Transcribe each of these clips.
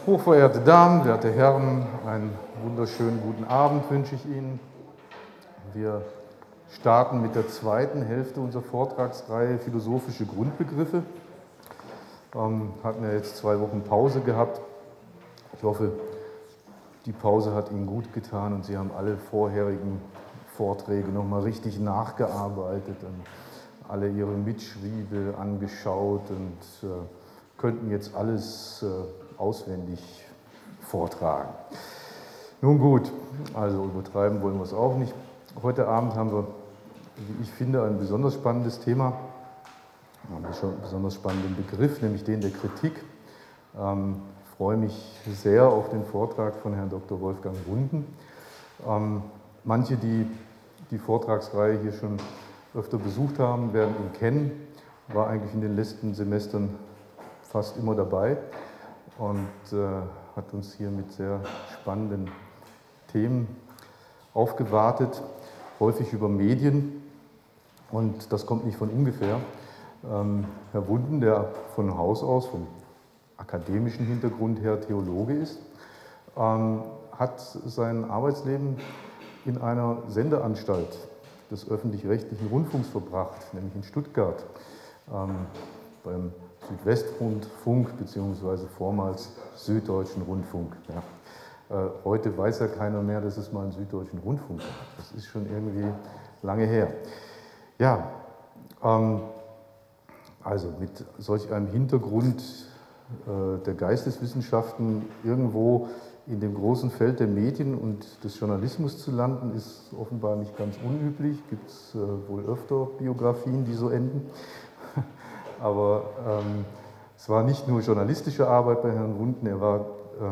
Hochverehrte Damen, werte Herren, einen wunderschönen guten Abend wünsche ich Ihnen. Wir starten mit der zweiten Hälfte unserer Vortragsreihe Philosophische Grundbegriffe. Hatten ja jetzt 2 Wochen Pause gehabt. Ich hoffe, die Pause hat Ihnen gut getan und Sie haben alle vorherigen Vorträge nochmal richtig nachgearbeitet und alle Ihre Mitschriebe angeschaut und könnten jetzt alles auswendig vortragen. Nun gut, also übertreiben wollen wir es auch nicht. Heute Abend haben wir, wie ich finde, ein besonders spannendes Thema, einen besonders spannenden Begriff, nämlich den der Kritik. Ich freue mich sehr auf den Vortrag von Herrn Dr. Wolfgang Runden. Manche, die die Vortragsreihe hier schon öfter besucht haben, werden ihn kennen. War eigentlich in den letzten Semestern fast immer dabei und hat uns hier mit sehr spannenden Themen aufgewartet, häufig über Medien. Und das kommt nicht von ungefähr. Herr Wunden, der von Haus aus, vom akademischen Hintergrund her Theologe ist, hat sein Arbeitsleben in einer Sendeanstalt des öffentlich-rechtlichen Rundfunks verbracht, nämlich in Stuttgart, beim Südwestrundfunk bzw. vormals Süddeutschen Rundfunk. Ja. Heute weiß ja keiner mehr, dass es mal einen Süddeutschen Rundfunk gab. Das ist schon irgendwie lange her. Ja, also mit solch einem Hintergrund der Geisteswissenschaften irgendwo in dem großen Feld der Medien und des Journalismus zu landen, ist offenbar nicht ganz unüblich. Gibt es wohl öfter Biografien, die so enden. Aber es war nicht nur journalistische Arbeit bei Herrn Wunden, er war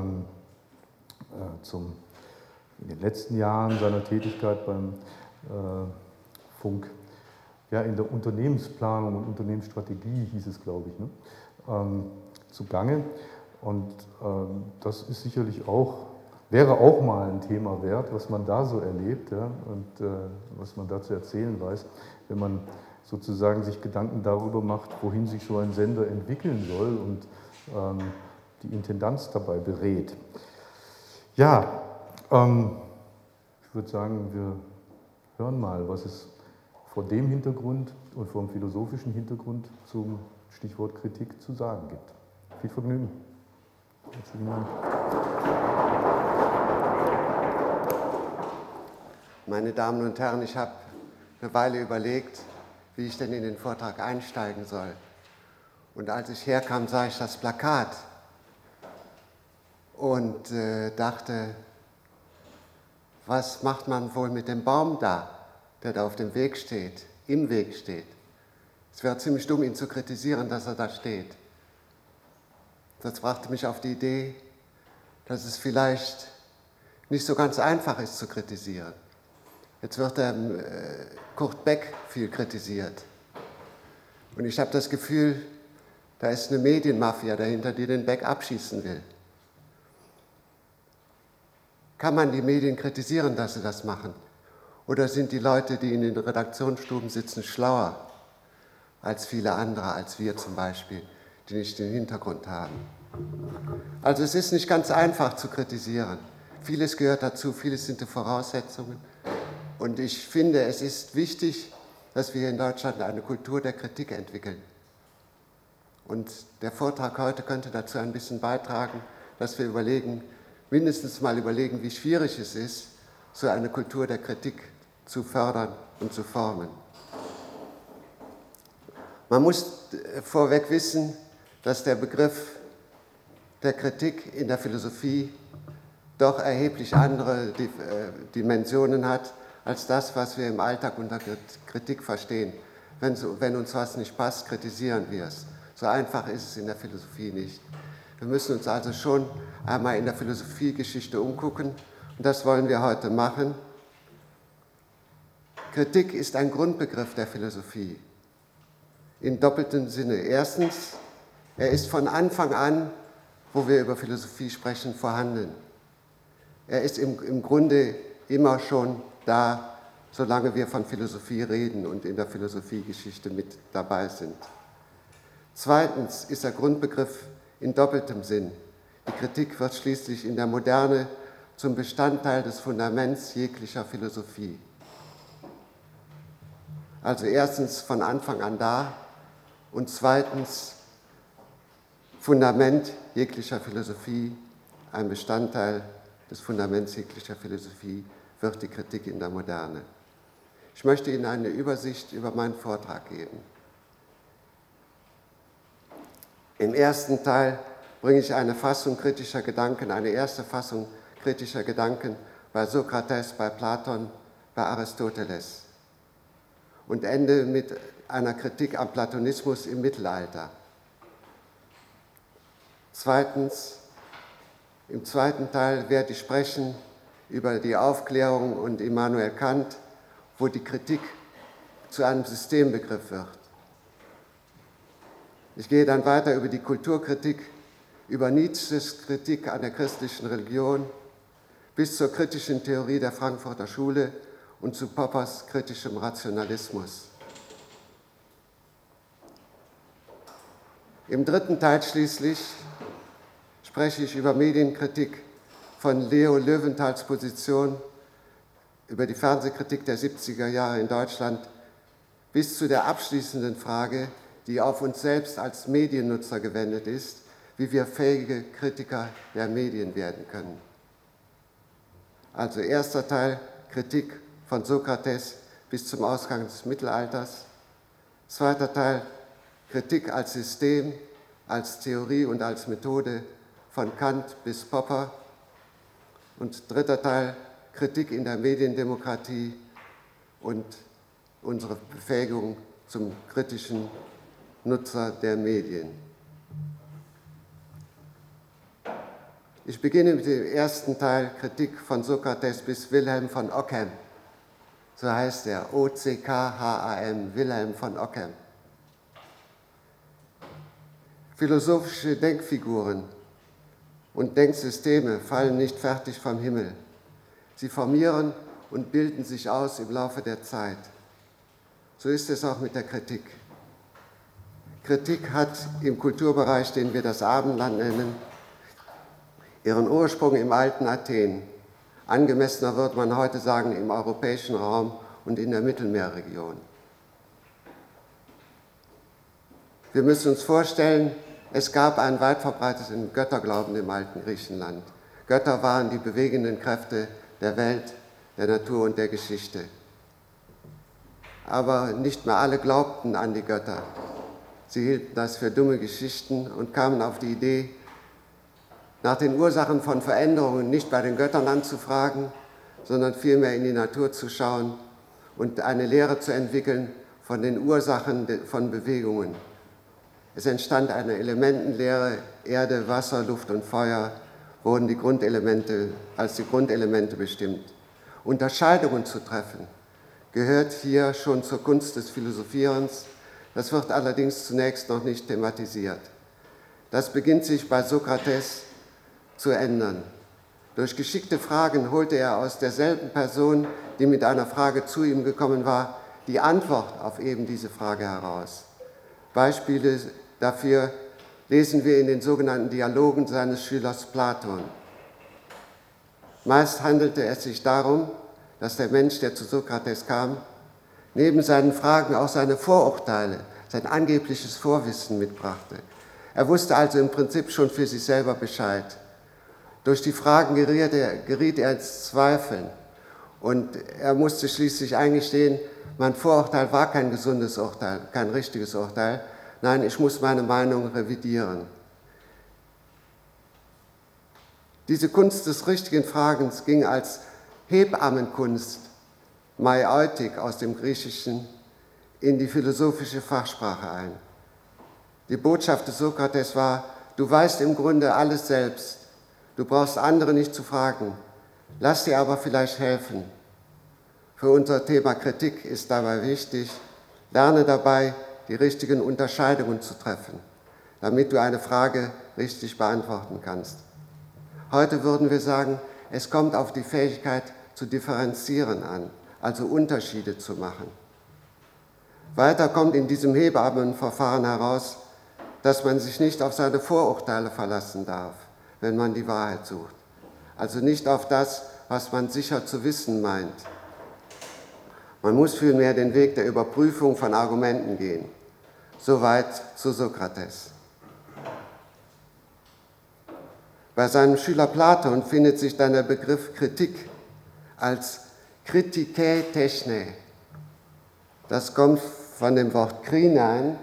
in den letzten Jahren seiner Tätigkeit beim Funk ja, in der Unternehmensplanung und Unternehmensstrategie, hieß es, glaube ich, ne, zugange. Und das ist sicherlich wäre auch mal ein Thema wert, was man da so erlebt, ja, und was man da zu erzählen weiß, wenn man sozusagen sich Gedanken darüber macht, wohin sich so ein Sender entwickeln soll und die Intendanz dabei berät. Ja, ich würde sagen, wir hören mal, was es vor dem Hintergrund und vor dem philosophischen Hintergrund zum Stichwort Kritik zu sagen gibt. Viel Vergnügen. Herzlichen Dank. Meine Damen und Herren, ich habe eine Weile überlegt, wie ich denn in den Vortrag einsteigen soll. Und als ich herkam, sah ich das Plakat und dachte, was macht man wohl mit dem Baum da, der da auf dem Weg steht, im Weg steht? Es wäre ziemlich dumm, ihn zu kritisieren, dass er da steht. Das brachte mich auf die Idee, dass es vielleicht nicht so ganz einfach ist zu kritisieren. Jetzt wird Kurt Beck viel kritisiert. Und ich habe das Gefühl, da ist eine Medienmafia dahinter, die den Beck abschießen will. Kann man die Medien kritisieren, dass sie das machen? Oder sind die Leute, die in den Redaktionsstuben sitzen, schlauer als viele andere, als wir zum Beispiel, die nicht den Hintergrund haben? Also es ist nicht ganz einfach zu kritisieren. Vieles gehört dazu, vieles sind die Voraussetzungen. Und ich finde, es ist wichtig, dass wir in Deutschland eine Kultur der Kritik entwickeln. Und der Vortrag heute könnte dazu ein bisschen beitragen, dass wir mindestens mal überlegen, wie schwierig es ist, so eine Kultur der Kritik zu fördern und zu formen. Man muss vorweg wissen, dass der Begriff der Kritik in der Philosophie doch erheblich andere Dimensionen hat, als das, was wir im Alltag unter Kritik verstehen. Wenn uns was nicht passt, kritisieren wir es. So einfach ist es in der Philosophie nicht. Wir müssen uns also schon einmal in der Philosophiegeschichte umgucken und das wollen wir heute machen. Kritik ist ein Grundbegriff der Philosophie in doppeltem Sinne. Erstens, er ist von Anfang an, wo wir über Philosophie sprechen, vorhanden. Er ist im Grunde immer schon da, solange wir von Philosophie reden und in der Philosophiegeschichte mit dabei sind. Zweitens ist der Grundbegriff in doppeltem Sinn. Die Kritik wird schließlich in der Moderne zum Bestandteil des Fundaments jeglicher Philosophie. Also erstens von Anfang an da und zweitens Fundament jeglicher Philosophie, ein Bestandteil des Fundaments jeglicher Philosophie wird die Kritik in der Moderne. Ich möchte Ihnen eine Übersicht über meinen Vortrag geben. Im ersten Teil bringe ich eine Fassung kritischer Gedanken, eine erste Fassung kritischer Gedanken bei Sokrates, bei Platon, bei Aristoteles und ende mit einer Kritik am Platonismus im Mittelalter. Zweitens, im zweiten Teil werde ich sprechen über die Aufklärung und Immanuel Kant, wo die Kritik zu einem Systembegriff wird. Ich gehe dann weiter über die Kulturkritik, über Nietzsches Kritik an der christlichen Religion bis zur kritischen Theorie der Frankfurter Schule und zu Poppers kritischem Rationalismus. Im dritten Teil schließlich spreche ich über Medienkritik von Leo Löwenthals Position, über die Fernsehkritik der 70er Jahre in Deutschland bis zu der abschließenden Frage, die auf uns selbst als Mediennutzer gewendet ist, wie wir fähige Kritiker der Medien werden können. Also erster Teil, Kritik von Sokrates bis zum Ausgang des Mittelalters. Zweiter Teil, Kritik als System, als Theorie und als Methode von Kant bis Popper. Und dritter Teil, Kritik in der Mediendemokratie und unsere Befähigung zum kritischen Nutzer der Medien. Ich beginne mit dem ersten Teil, Kritik von Sokrates bis Wilhelm von Ockham. So heißt er, O-C-K-H-A-M, Wilhelm von Ockham. Philosophische Denkfiguren und Denksysteme fallen nicht fertig vom Himmel. Sie formieren und bilden sich aus im Laufe der Zeit. So ist es auch mit der Kritik. Kritik hat im Kulturbereich, den wir das Abendland nennen, ihren Ursprung im alten Athen. Angemessener wird man heute sagen im europäischen Raum und in der Mittelmeerregion. Wir müssen uns vorstellen, es gab einen weit verbreiteten Götterglauben im alten Griechenland. Götter waren die bewegenden Kräfte der Welt, der Natur und der Geschichte. Aber nicht mehr alle glaubten an die Götter. Sie hielten das für dumme Geschichten und kamen auf die Idee, nach den Ursachen von Veränderungen nicht bei den Göttern anzufragen, sondern vielmehr in die Natur zu schauen und eine Lehre zu entwickeln von den Ursachen von Bewegungen. Es entstand eine Elementenlehre, Erde, Wasser, Luft und Feuer wurden als die Grundelemente bestimmt. Unterscheidungen zu treffen gehört hier schon zur Kunst des Philosophierens, das wird allerdings zunächst noch nicht thematisiert. Das beginnt sich bei Sokrates zu ändern. Durch geschickte Fragen holte er aus derselben Person, die mit einer Frage zu ihm gekommen war, die Antwort auf eben diese Frage heraus. Beispiele dafür lesen wir in den sogenannten Dialogen seines Schülers Platon. Meist handelte es sich darum, dass der Mensch, der zu Sokrates kam, neben seinen Fragen auch seine Vorurteile, sein angebliches Vorwissen mitbrachte. Er wusste also im Prinzip schon für sich selber Bescheid. Durch die Fragen geriet er ins Zweifeln und er musste schließlich eingestehen, mein Vorurteil war kein gesundes Urteil, kein richtiges Urteil. Nein, ich muss meine Meinung revidieren. Diese Kunst des richtigen Fragens ging als Hebammenkunst, Maieutik aus dem Griechischen, in die philosophische Fachsprache ein. Die Botschaft des Sokrates war, du weißt im Grunde alles selbst, du brauchst andere nicht zu fragen, lass dir aber vielleicht helfen. Für unser Thema Kritik ist dabei wichtig, lerne dabei, die richtigen Unterscheidungen zu treffen, damit du eine Frage richtig beantworten kannst. Heute würden wir sagen, es kommt auf die Fähigkeit zu differenzieren an, also Unterschiede zu machen. Weiter kommt in diesem Hebammenverfahren heraus, dass man sich nicht auf seine Vorurteile verlassen darf, wenn man die Wahrheit sucht. Also nicht auf das, was man sicher zu wissen meint. Man muss vielmehr den Weg der Überprüfung von Argumenten gehen. Soweit zu Sokrates. Bei seinem Schüler Platon findet sich dann der Begriff Kritik als Kritike techne. Das kommt von dem Wort krinein.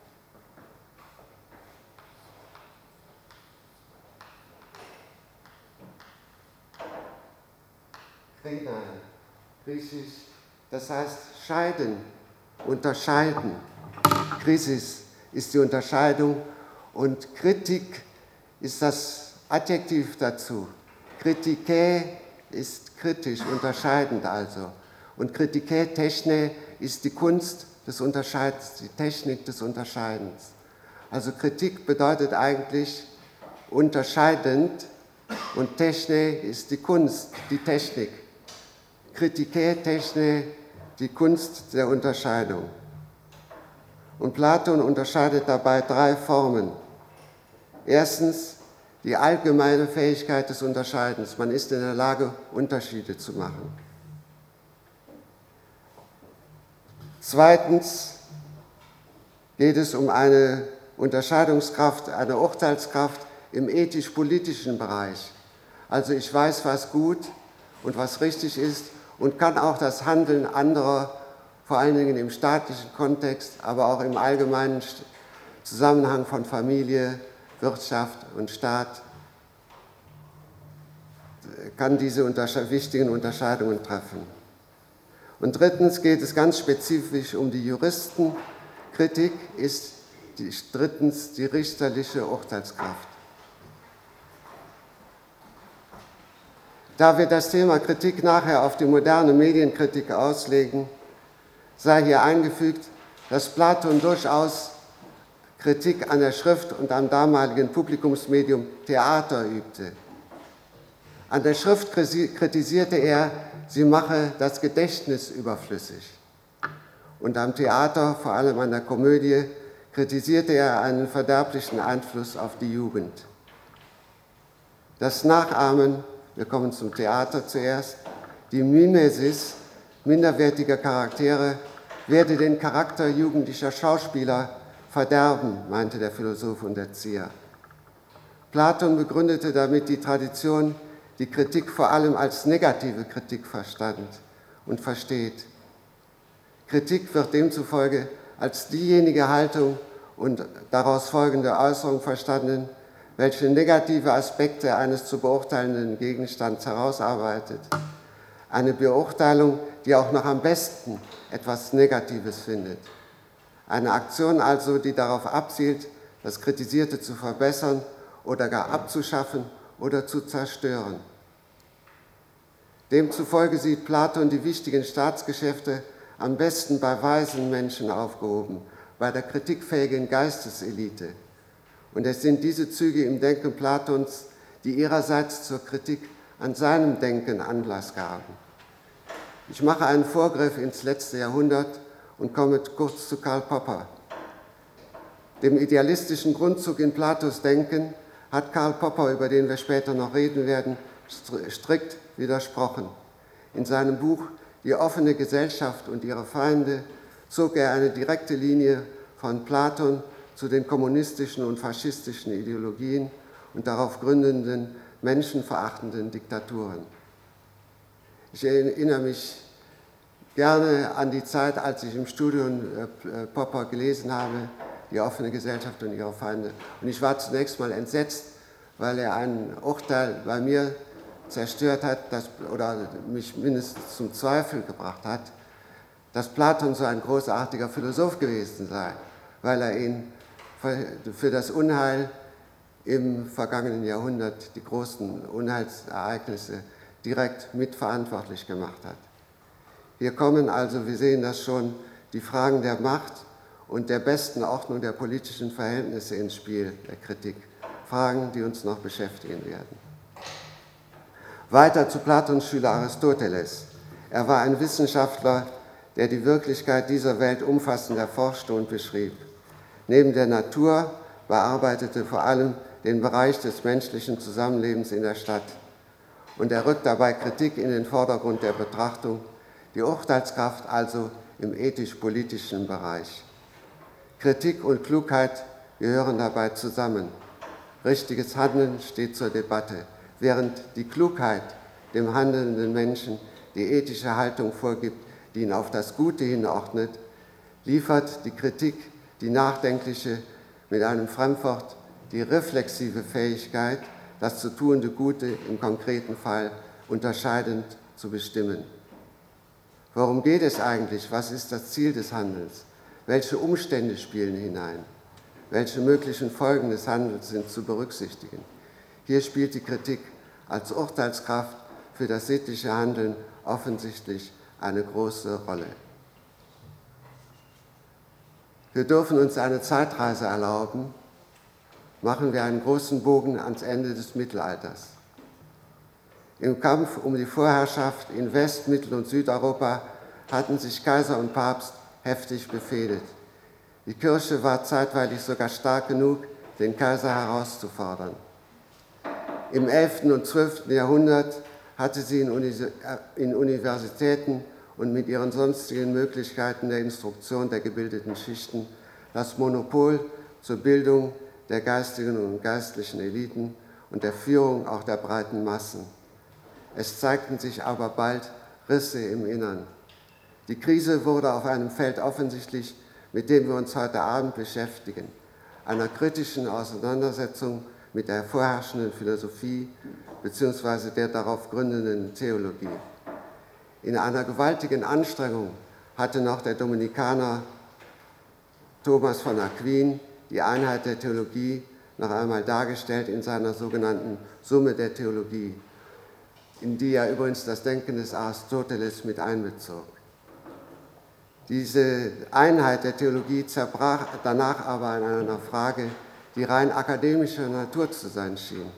Krinein, griechisch, das heißt scheiden, unterscheiden. Krisis ist die Unterscheidung und Kritik ist das Adjektiv dazu. Kritike ist kritisch, unterscheidend also. Und Kritike techne ist die Kunst des Unterscheidens, die Technik des Unterscheidens. Also Kritik bedeutet eigentlich unterscheidend und techne ist die Kunst, die Technik. Kritike techne, die Kunst der Unterscheidung. Und Platon unterscheidet dabei 3 Formen. Erstens die allgemeine Fähigkeit des Unterscheidens. Man ist in der Lage, Unterschiede zu machen. Zweitens geht es um eine Unterscheidungskraft, eine Urteilskraft im ethisch-politischen Bereich. Also ich weiß, was gut und was richtig ist und kann auch das Handeln anderer, vor allen Dingen im staatlichen Kontext, aber auch im allgemeinen Zusammenhang von Familie, Wirtschaft und Staat, kann diese wichtigen Unterscheidungen treffen. Und drittens geht es ganz spezifisch um die Juristen. Kritik ist drittens die richterliche Urteilskraft. Da wir das Thema Kritik nachher auf die moderne Medienkritik auslegen, sei hier eingefügt, dass Platon durchaus Kritik an der Schrift und am damaligen Publikumsmedium Theater übte. An der Schrift kritisierte er, sie mache das Gedächtnis überflüssig. Und am Theater, vor allem an der Komödie, kritisierte er einen verderblichen Einfluss auf die Jugend. Das Nachahmen, wir kommen zum Theater zuerst, die Mimesis minderwertiger Charaktere werde den Charakter jugendlicher Schauspieler verderben, meinte der Philosoph und Erzieher. Platon begründete damit die Tradition, die Kritik vor allem als negative Kritik verstand und versteht. Kritik wird demzufolge als diejenige Haltung und daraus folgende Äußerung verstanden, welche negative Aspekte eines zu beurteilenden Gegenstands herausarbeitet. Eine Beurteilung, die auch noch am besten etwas Negatives findet. Eine Aktion also, die darauf abzielt, das Kritisierte zu verbessern oder gar abzuschaffen oder zu zerstören. Demzufolge sieht Platon die wichtigen Staatsgeschäfte am besten bei weisen Menschen aufgehoben, bei der kritikfähigen Geisteselite. Und es sind diese Züge im Denken Platons, die ihrerseits zur Kritik an seinem Denken Anlass gaben. Ich mache einen Vorgriff ins letzte Jahrhundert und komme kurz zu Karl Popper. Dem idealistischen Grundzug in Platos Denken hat Karl Popper, über den wir später noch reden werden, strikt widersprochen. In seinem Buch Die offene Gesellschaft und ihre Feinde zog er eine direkte Linie von Platon zu den kommunistischen und faschistischen Ideologien und darauf gründenden, menschenverachtenden Diktaturen. Ich erinnere mich gerne an die Zeit, als ich im Studium Popper gelesen habe, Die offene Gesellschaft und ihre Feinde. Und ich war zunächst mal entsetzt, weil er ein Urteil bei mir zerstört hat, oder mich mindestens zum Zweifel gebracht hat, dass Platon so ein großartiger Philosoph gewesen sei, weil er ihn für das Unheil im vergangenen Jahrhundert, die großen Unheilsereignisse, direkt mitverantwortlich gemacht hat. Hier kommen also, wir sehen das schon, die Fragen der Macht und der besten Ordnung der politischen Verhältnisse ins Spiel, der Kritik. Fragen, die uns noch beschäftigen werden. Weiter zu Platons Schüler Aristoteles. Er war ein Wissenschaftler, der die Wirklichkeit dieser Welt umfassend erforschte und beschrieb. Neben der Natur bearbeitete vor allem den Bereich des menschlichen Zusammenlebens in der Stadt. Und er rückt dabei Kritik in den Vordergrund der Betrachtung, die Urteilskraft also im ethisch-politischen Bereich. Kritik und Klugheit gehören dabei zusammen. Richtiges Handeln steht zur Debatte, während die Klugheit dem handelnden Menschen die ethische Haltung vorgibt, die ihn auf das Gute hinordnet, liefert die Kritik, die nachdenkliche, mit einem Fremdwort die reflexive Fähigkeit, das zu tuende Gute im konkreten Fall unterscheidend zu bestimmen. Worum geht es eigentlich? Was ist das Ziel des Handelns? Welche Umstände spielen hinein? Welche möglichen Folgen des Handelns sind zu berücksichtigen? Hier spielt die Kritik als Urteilskraft für das sittliche Handeln offensichtlich eine große Rolle. Wir dürfen uns eine Zeitreise erlauben. Machen wir einen großen Bogen ans Ende des Mittelalters. Im Kampf um die Vorherrschaft in West-, Mittel- und Südeuropa hatten sich Kaiser und Papst heftig befehdet. Die Kirche war zeitweilig sogar stark genug, den Kaiser herauszufordern. Im 11. und 12. Jahrhundert hatte sie in Universitäten und mit ihren sonstigen Möglichkeiten der Instruktion der gebildeten Schichten das Monopol zur Bildung der geistigen und geistlichen Eliten und der Führung auch der breiten Massen. Es zeigten sich aber bald Risse im Innern. Die Krise wurde auf einem Feld offensichtlich, mit dem wir uns heute Abend beschäftigen, einer kritischen Auseinandersetzung mit der vorherrschenden Philosophie bzw. der darauf gründenden Theologie. In einer gewaltigen Anstrengung hatte noch der Dominikaner Thomas von Aquin die Einheit der Theologie noch einmal dargestellt in seiner sogenannten Summe der Theologie, in die er übrigens das Denken des Aristoteles mit einbezog. Diese Einheit der Theologie zerbrach danach aber in einer Frage, die rein akademischer Natur zu sein schien.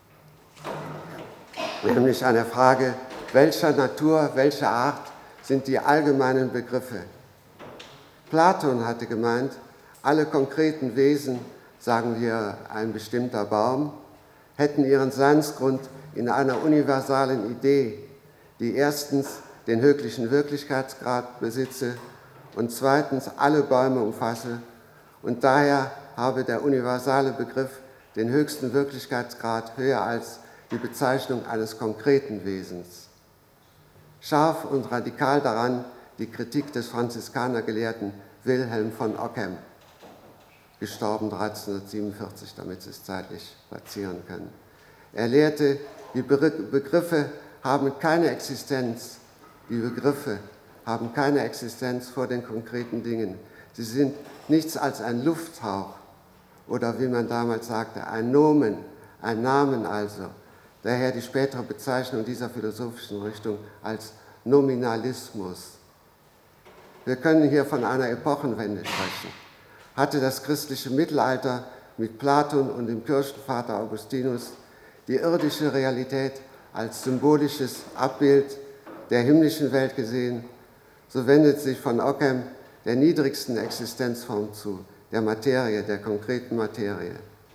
Nämlich eine Frage, welcher Natur, welcher Art sind die allgemeinen Begriffe? Platon hatte gemeint, alle konkreten Wesen, sagen wir ein bestimmter Baum, hätten ihren Seinsgrund in einer universalen Idee, die erstens den höchsten Wirklichkeitsgrad besitze und zweitens alle Bäume umfasse und daher habe der universale Begriff den höchsten Wirklichkeitsgrad höher als die Bezeichnung eines konkreten Wesens. Scharf und radikal daran die Kritik des Franziskanergelehrten Wilhelm von Ockham, gestorben 1347, damit Sie es zeitlich platzieren können. Er lehrte, die Begriffe haben keine Existenz, die Begriffe haben keine Existenz vor den konkreten Dingen. Sie sind nichts als ein Lufthauch oder wie man damals sagte, ein Nomen, ein Namen also. Daher die spätere Bezeichnung dieser philosophischen Richtung als Nominalismus. Wir können hier von einer Epochenwende sprechen. Hatte das christliche Mittelalter mit Platon und dem Kirchenvater Augustinus die irdische Realität als symbolisches Abbild der himmlischen Welt gesehen, so wendet sich von Ockham der niedrigsten Existenzform zu, der Materie, der konkreten Materie.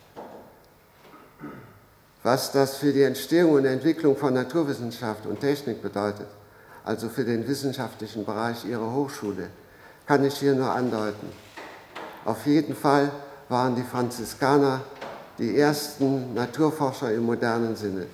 Was das für die Entstehung und Entwicklung von Naturwissenschaft und Technik bedeutet, also für den wissenschaftlichen Bereich ihrer Hochschule, kann ich hier nur andeuten. Auf jeden Fall waren die Franziskaner die ersten Naturforscher im modernen Sinne.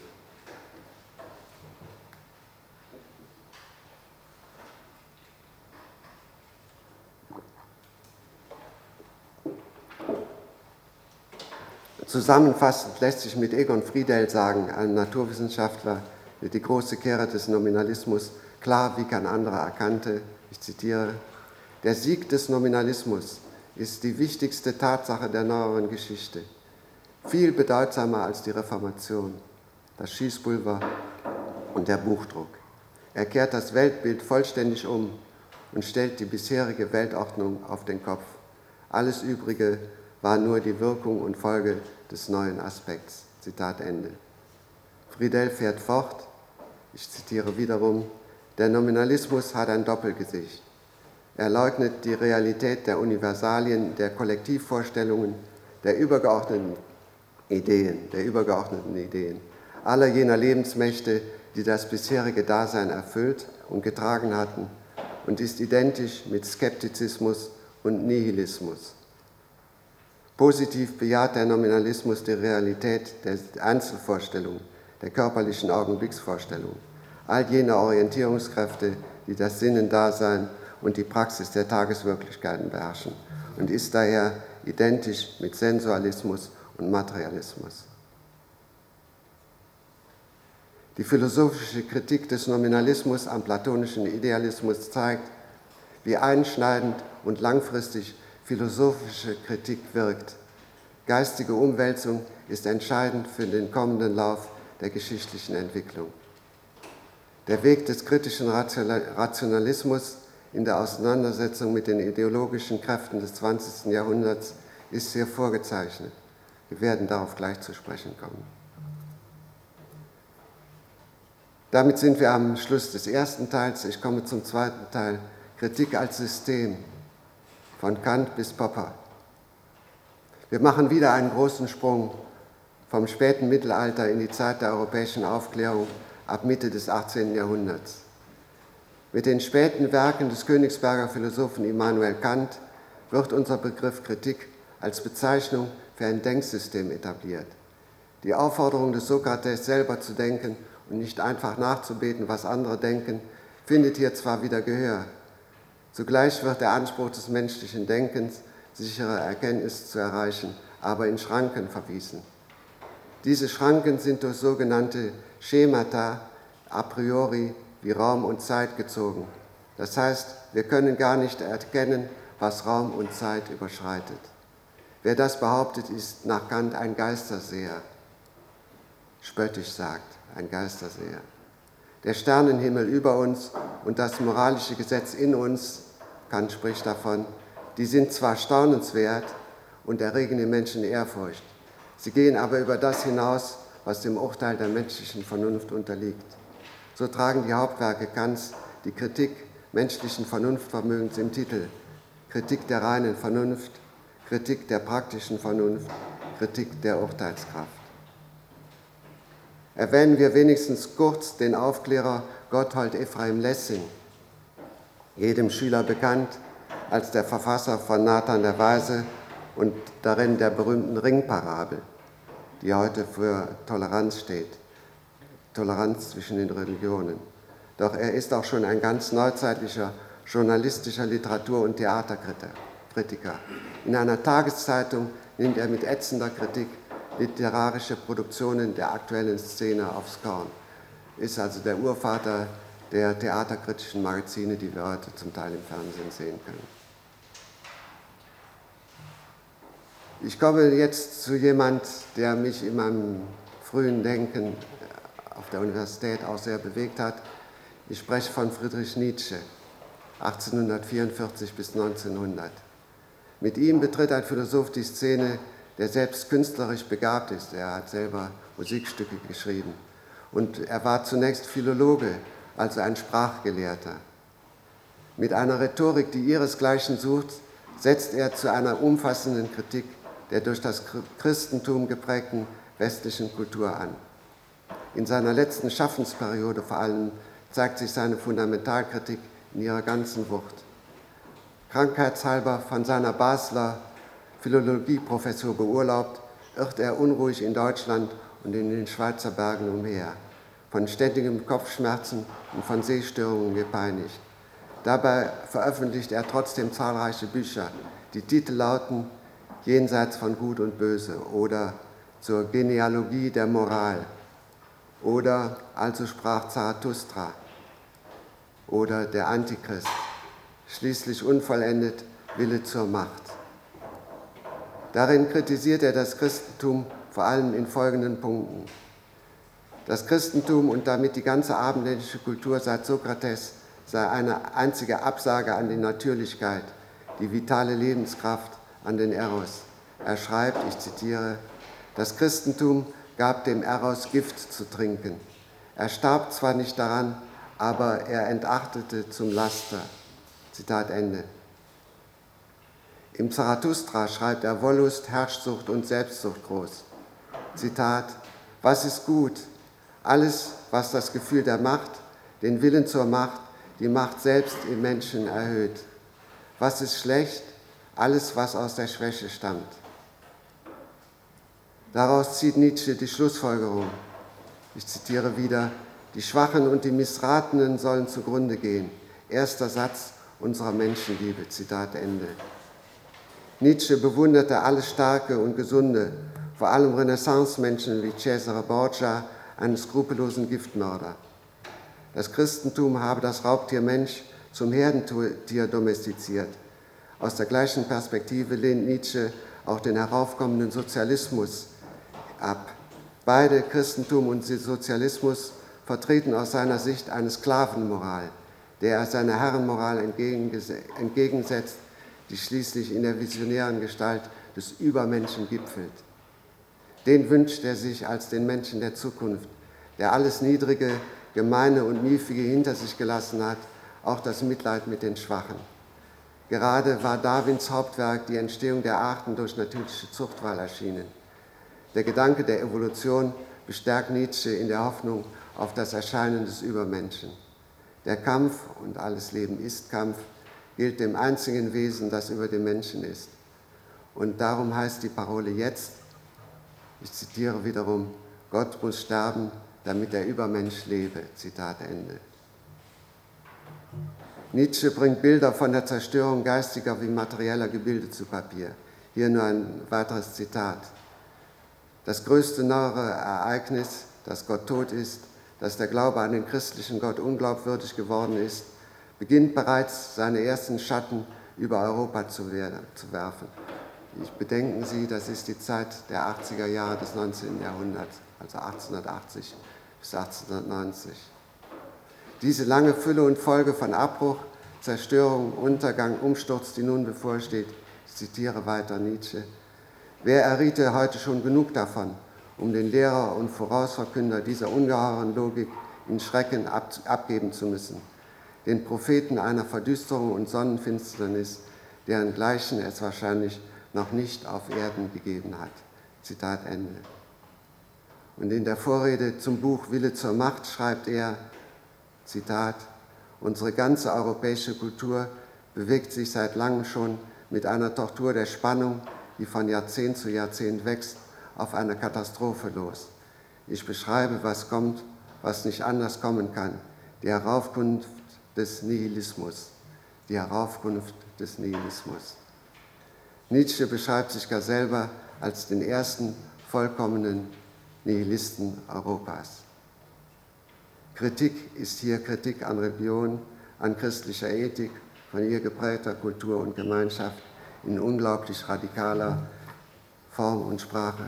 Zusammenfassend lässt sich mit Egon Friedel sagen, einem Naturwissenschaftler, der die große Kehre des Nominalismus klar wie kein anderer erkannte, ich zitiere, der Sieg des Nominalismus ist die wichtigste Tatsache der neueren Geschichte, viel bedeutsamer als die Reformation, das Schießpulver und der Buchdruck. Er kehrt das Weltbild vollständig um und stellt die bisherige Weltordnung auf den Kopf. Alles Übrige war nur die Wirkung und Folge des neuen Aspekts. Zitat Ende. Friedel fährt fort, ich zitiere wiederum, der Nominalismus hat ein Doppelgesicht. Er leugnet die Realität der Universalien, der Kollektivvorstellungen, der übergeordneten Ideen, der übergeordneten Ideen, aller jener Lebensmächte, die das bisherige Dasein erfüllt und getragen hatten, und ist identisch mit Skeptizismus und Nihilismus. Positiv bejaht der Nominalismus die Realität der Einzelvorstellung, der körperlichen Augenblicksvorstellung, all jener Orientierungskräfte, die das Sinnendasein und die Praxis der Tageswirklichkeiten beherrschen, und ist daher identisch mit Sensualismus und Materialismus. Die philosophische Kritik des Nominalismus am platonischen Idealismus zeigt, wie einschneidend und langfristig philosophische Kritik wirkt. Geistige Umwälzung ist entscheidend für den kommenden Lauf der geschichtlichen Entwicklung. Der Weg des kritischen Rationalismus in der Auseinandersetzung mit den ideologischen Kräften des 20. Jahrhunderts ist hier vorgezeichnet. Wir werden darauf gleich zu sprechen kommen. Damit sind wir am Schluss des ersten Teils. Ich komme zum zweiten Teil. Kritik als System, von Kant bis Popper. Wir machen wieder einen großen Sprung vom späten Mittelalter in die Zeit der europäischen Aufklärung ab Mitte des 18. Jahrhunderts. Mit den späten Werken des Königsberger Philosophen Immanuel Kant wird unser Begriff Kritik als Bezeichnung für ein Denksystem etabliert. Die Aufforderung des Sokrates, selber zu denken und nicht einfach nachzubeten, was andere denken, findet hier zwar wieder Gehör. Zugleich wird der Anspruch des menschlichen Denkens, sichere Erkenntnis zu erreichen, aber in Schranken verwiesen. Diese Schranken sind durch sogenannte Schemata a priori wie Raum und Zeit gezogen. Das heißt, wir können gar nicht erkennen, was Raum und Zeit überschreitet. Wer das behauptet, ist nach Kant ein Geisterseher. Spöttisch sagt, ein Geisterseher. Der Sternenhimmel über uns und das moralische Gesetz in uns, Kant spricht davon, die sind zwar staunenswert und erregen den Menschen Ehrfurcht, sie gehen aber über das hinaus, was dem Urteil der menschlichen Vernunft unterliegt. So tragen die Hauptwerke Kants die Kritik menschlichen Vernunftvermögens im Titel: Kritik der reinen Vernunft, Kritik der praktischen Vernunft, Kritik der Urteilskraft. Erwähnen wir wenigstens kurz den Aufklärer Gotthold Ephraim Lessing, jedem Schüler bekannt als der Verfasser von Nathan der Weise und darin der berühmten Ringparabel, die heute für Toleranz steht, Toleranz zwischen den Religionen. Doch er ist auch schon ein ganz neuzeitlicher journalistischer Literatur- und Theaterkritiker. In einer Tageszeitung nimmt er mit ätzender Kritik literarische Produktionen der aktuellen Szene aufs Korn. Ist also der Urvater der theaterkritischen Magazine, die wir heute zum Teil im Fernsehen sehen können. Ich komme jetzt zu jemand, der mich in meinem frühen Denken auf der Universität auch sehr bewegt hat. Ich spreche von Friedrich Nietzsche, 1844 bis 1900. Mit ihm betritt ein Philosoph die Szene, der selbst künstlerisch begabt ist. Er hat selber Musikstücke geschrieben. Und er war zunächst Philologe, also ein Sprachgelehrter. Mit einer Rhetorik, die ihresgleichen sucht, setzt er zu einer umfassenden Kritik der durch das Christentum geprägten westlichen Kultur an. In seiner letzten Schaffensperiode vor allem zeigt sich seine Fundamentalkritik in ihrer ganzen Wucht. Krankheitshalber von seiner Basler Philologieprofessur beurlaubt, irrt er unruhig in Deutschland und in den Schweizer Bergen umher, von ständigen Kopfschmerzen und von Sehstörungen gepeinigt. Dabei veröffentlicht er trotzdem zahlreiche Bücher. Die Titel lauten Jenseits von Gut und Böse oder Zur Genealogie der Moral oder Also sprach Zarathustra oder Der Antichrist, schließlich unvollendet Wille zur Macht. Darin kritisiert er das Christentum vor allem in folgenden Punkten. Das Christentum und damit die ganze abendländische Kultur seit Sokrates sei eine einzige Absage an die Natürlichkeit, die vitale Lebenskraft, an den Eros. Er schreibt, ich zitiere, das Christentum gab dem Eros Gift zu trinken. Er starb zwar nicht daran, aber er entachtete zum Laster. Zitat Ende. Im Zarathustra schreibt er Wollust, Herrschsucht und Selbstsucht groß. Zitat: Was ist gut? Alles, was das Gefühl der Macht, den Willen zur Macht, die Macht selbst im Menschen erhöht. Was ist schlecht? Alles, was aus der Schwäche stammt. Daraus zieht Nietzsche die Schlussfolgerung. Ich zitiere wieder: Die Schwachen und die Missratenen sollen zugrunde gehen. Erster Satz unserer Menschenliebe. Zitat Ende. Nietzsche bewunderte alles Starke und Gesunde, vor allem Renaissance-Menschen wie Cesare Borgia, einen skrupellosen Giftmörder. Das Christentum habe das Raubtier Mensch zum Herdentier domestiziert. Aus der gleichen Perspektive lehnt Nietzsche auch den heraufkommenden Sozialismus ab. Beide, Christentum und Sozialismus, vertreten aus seiner Sicht eine Sklavenmoral, der er seiner Herrenmoral entgegensetzt, die schließlich in der visionären Gestalt des Übermenschen gipfelt. Den wünscht er sich als den Menschen der Zukunft, der alles Niedrige, Gemeine und Müßige hinter sich gelassen hat, auch das Mitleid mit den Schwachen. Gerade war Darwins Hauptwerk Die Entstehung der Arten durch natürliche Zuchtwahl erschienen. Der Gedanke der Evolution bestärkt Nietzsche in der Hoffnung auf das Erscheinen des Übermenschen. Der Kampf, und alles Leben ist Kampf, gilt dem einzigen Wesen, das über dem Menschen ist. Und darum heißt die Parole jetzt, ich zitiere wiederum: Gott muss sterben, damit der Übermensch lebe. Zitat Ende. Nietzsche bringt Bilder von der Zerstörung geistiger wie materieller Gebilde zu Papier. Hier nur ein weiteres Zitat: Das größte neuere Ereignis, dass Gott tot ist, dass der Glaube an den christlichen Gott unglaubwürdig geworden ist, beginnt bereits seine ersten Schatten über Europa zu werfen. Bedenken Sie, das ist die Zeit der 80er Jahre des 19. Jahrhunderts, also 1880 bis 1890. Diese lange Fülle und Folge von Abbruch, Zerstörung, Untergang, Umsturz, die nun bevorsteht, ich zitiere weiter Nietzsche: Wer erriete heute schon genug davon, um den Lehrer und Vorausverkünder dieser ungeheuren Logik in Schrecken abgeben zu müssen, den Propheten einer Verdüsterung und Sonnenfinsternis, deren Gleichen es wahrscheinlich noch nicht auf Erden gegeben hat. Zitat Ende. Und in der Vorrede zum Buch Wille zur Macht schreibt er, Zitat: Unsere ganze europäische Kultur bewegt sich seit langem schon mit einer Tortur der Spannung, die von Jahrzehnt zu Jahrzehnt wächst, auf eine Katastrophe los. Ich beschreibe, was kommt, was nicht anders kommen kann: die Heraufkunft des Nihilismus. Die Heraufkunft des Nihilismus. Nietzsche beschreibt sich gar selber als den ersten vollkommenen Nihilisten Europas. Kritik ist hier Kritik an Religion, an christlicher Ethik, von ihr geprägter Kultur und Gemeinschaft in unglaublich radikaler Form und Sprache.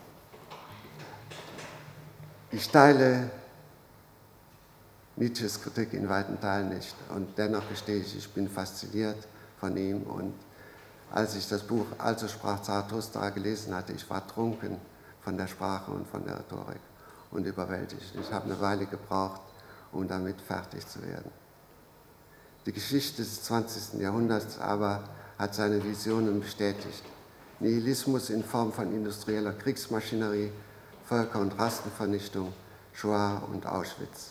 Ich teile Nietzsches Kritik in weiten Teilen nicht, und dennoch gestehe ich bin fasziniert von ihm, und als ich das Buch Also sprach Zarathustra gelesen hatte, ich war trunken von der Sprache und von der Rhetorik und überwältigt. Ich habe eine Weile gebraucht, um damit fertig zu werden. Die Geschichte des 20. Jahrhunderts aber hat seine Visionen bestätigt. Nihilismus in Form von industrieller Kriegsmaschinerie, Völker- und Rassenvernichtung, Shoah und Auschwitz.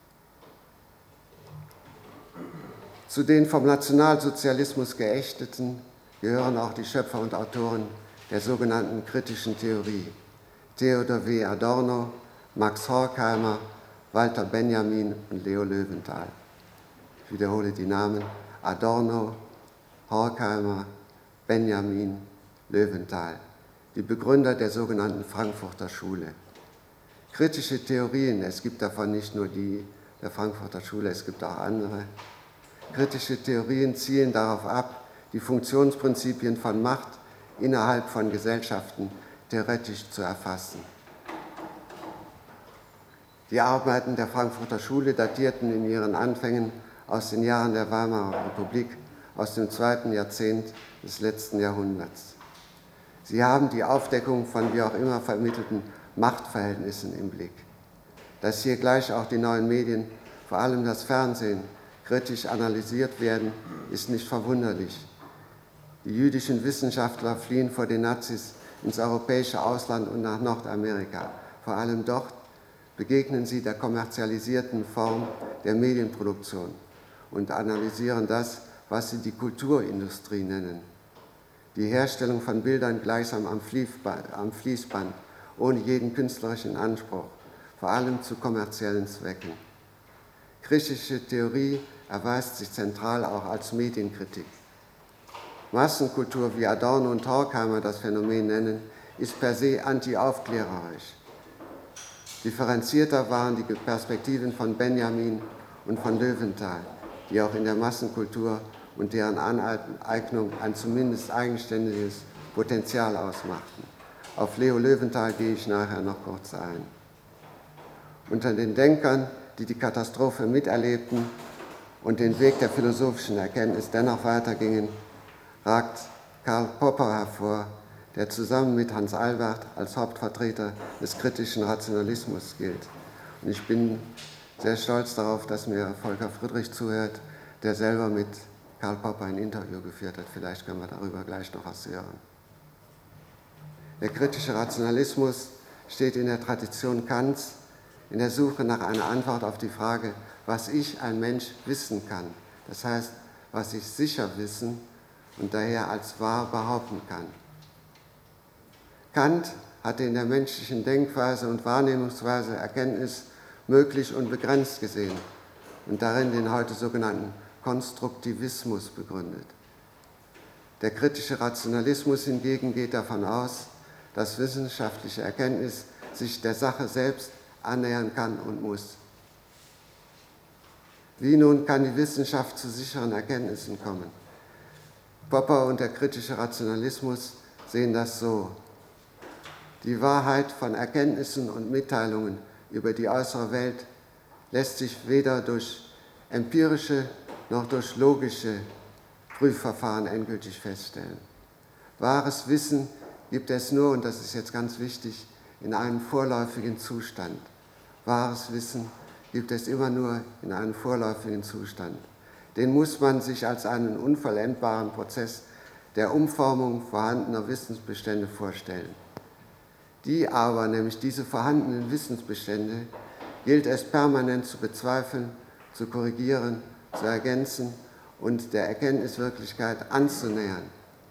Zu den vom Nationalsozialismus Geächteten gehören auch die Schöpfer und Autoren der sogenannten kritischen Theorie: Theodor W. Adorno, Max Horkheimer, Walter Benjamin und Leo Löwenthal. Ich wiederhole die Namen: Adorno, Horkheimer, Benjamin, Löwenthal, die Begründer der sogenannten Frankfurter Schule. Kritische Theorien, es gibt davon nicht nur die der Frankfurter Schule, es gibt auch andere. Kritische Theorien zielen darauf ab, die Funktionsprinzipien von Macht innerhalb von Gesellschaften theoretisch zu erfassen. Die Arbeiten der Frankfurter Schule datierten in ihren Anfängen aus den Jahren der Weimarer Republik, aus dem 2. Jahrzehnt des letzten Jahrhunderts. Sie haben die Aufdeckung von wie auch immer vermittelten Machtverhältnissen im Blick. Dass hier gleich auch die neuen Medien, vor allem das Fernsehen, kritisch analysiert werden, ist nicht verwunderlich. Die jüdischen Wissenschaftler fliehen vor den Nazis ins europäische Ausland und nach Nordamerika. Vor allem dort begegnen sie der kommerzialisierten Form der Medienproduktion und analysieren das, was sie die Kulturindustrie nennen. Die Herstellung von Bildern gleichsam am Fließband, ohne jeden künstlerischen Anspruch, vor allem zu kommerziellen Zwecken. Kritische Theorie erweist sich zentral auch als Medienkritik. Massenkultur, wie Adorno und Horkheimer das Phänomen nennen, ist per se anti-aufklärerisch. Differenzierter waren die Perspektiven von Benjamin und von Löwenthal, die auch in der Massenkultur und deren Aneignung ein zumindest eigenständiges Potenzial ausmachten. Auf Leo Löwenthal gehe ich nachher noch kurz ein. Unter den Denkern, die die Katastrophe miterlebten und den Weg der philosophischen Erkenntnis dennoch weitergingen, ragt Karl Popper hervor, der zusammen mit Hans Albert als Hauptvertreter des kritischen Rationalismus gilt. Und ich bin sehr stolz darauf, dass mir Volker Friedrich zuhört, der selber mit Karl Popper ein Interview geführt hat. Vielleicht können wir darüber gleich noch was hören. Der kritische Rationalismus steht in der Tradition Kants in der Suche nach einer Antwort auf die Frage, was ich, ein Mensch, wissen kann. Das heißt, was ich sicher wissen und daher als wahr behaupten kann. Kant hatte in der menschlichen Denkweise und Wahrnehmungsweise Erkenntnis möglich und begrenzt gesehen und darin den heute sogenannten Konstruktivismus begründet. Der kritische Rationalismus hingegen geht davon aus, dass wissenschaftliche Erkenntnis sich der Sache selbst annähern kann und muss. Wie nun kann die Wissenschaft zu sicheren Erkenntnissen kommen? Popper und der kritische Rationalismus sehen das so. Die Wahrheit von Erkenntnissen und Mitteilungen über die äußere Welt lässt sich weder durch empirische noch durch logische Prüfverfahren endgültig feststellen. Wahres Wissen gibt es nur, und das ist jetzt ganz wichtig, in einem vorläufigen Zustand. Wahres Wissen gibt es immer nur in einem vorläufigen Zustand. Den muss man sich als einen unvollendbaren Prozess der Umformung vorhandener Wissensbestände vorstellen. Die aber, nämlich diese vorhandenen Wissensbestände, gilt es permanent zu bezweifeln, zu korrigieren, zu ergänzen und der Erkenntniswirklichkeit anzunähern.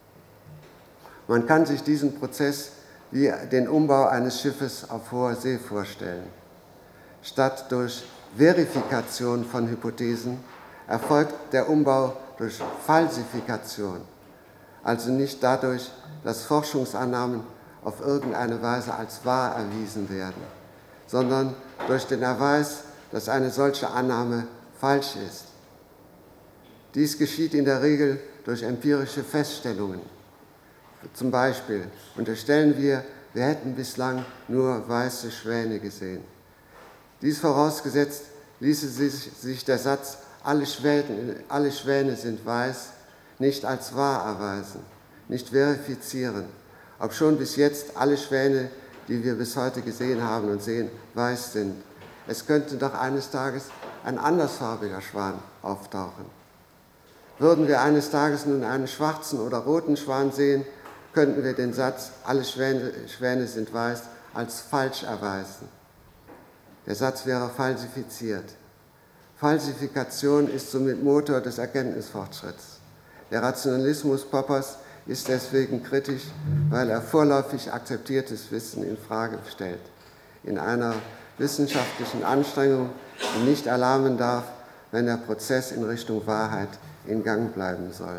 Man kann sich diesen Prozess wie den Umbau eines Schiffes auf hoher See vorstellen. Statt durch Verifikation von Hypothesen erfolgt der Umbau durch Falsifikation, also nicht dadurch, dass Forschungsannahmen auf irgendeine Weise als wahr erwiesen werden, sondern durch den Erweis, dass eine solche Annahme falsch ist. Dies geschieht in der Regel durch empirische Feststellungen. Zum Beispiel unterstellen wir hätten bislang nur weiße Schwäne gesehen. Dies vorausgesetzt, ließe sich der Satz, alle Schwäne sind weiß, nicht als wahr erweisen, nicht verifizieren, obschon bis jetzt alle Schwäne, die wir bis heute gesehen haben und sehen, weiß sind. Es könnte doch eines Tages ein andersfarbiger Schwan auftauchen. Würden wir eines Tages nun einen schwarzen oder roten Schwan sehen, könnten wir den Satz, alle Schwäne sind weiß, als falsch erweisen. Der Satz wäre falsifiziert. Falsifikation ist somit Motor des Erkenntnisfortschritts. Der Rationalismus Poppers ist deswegen kritisch, weil er vorläufig akzeptiertes Wissen in Frage stellt, in einer wissenschaftlichen Anstrengung, die nicht erlahmen darf, wenn der Prozess in Richtung Wahrheit in Gang bleiben soll.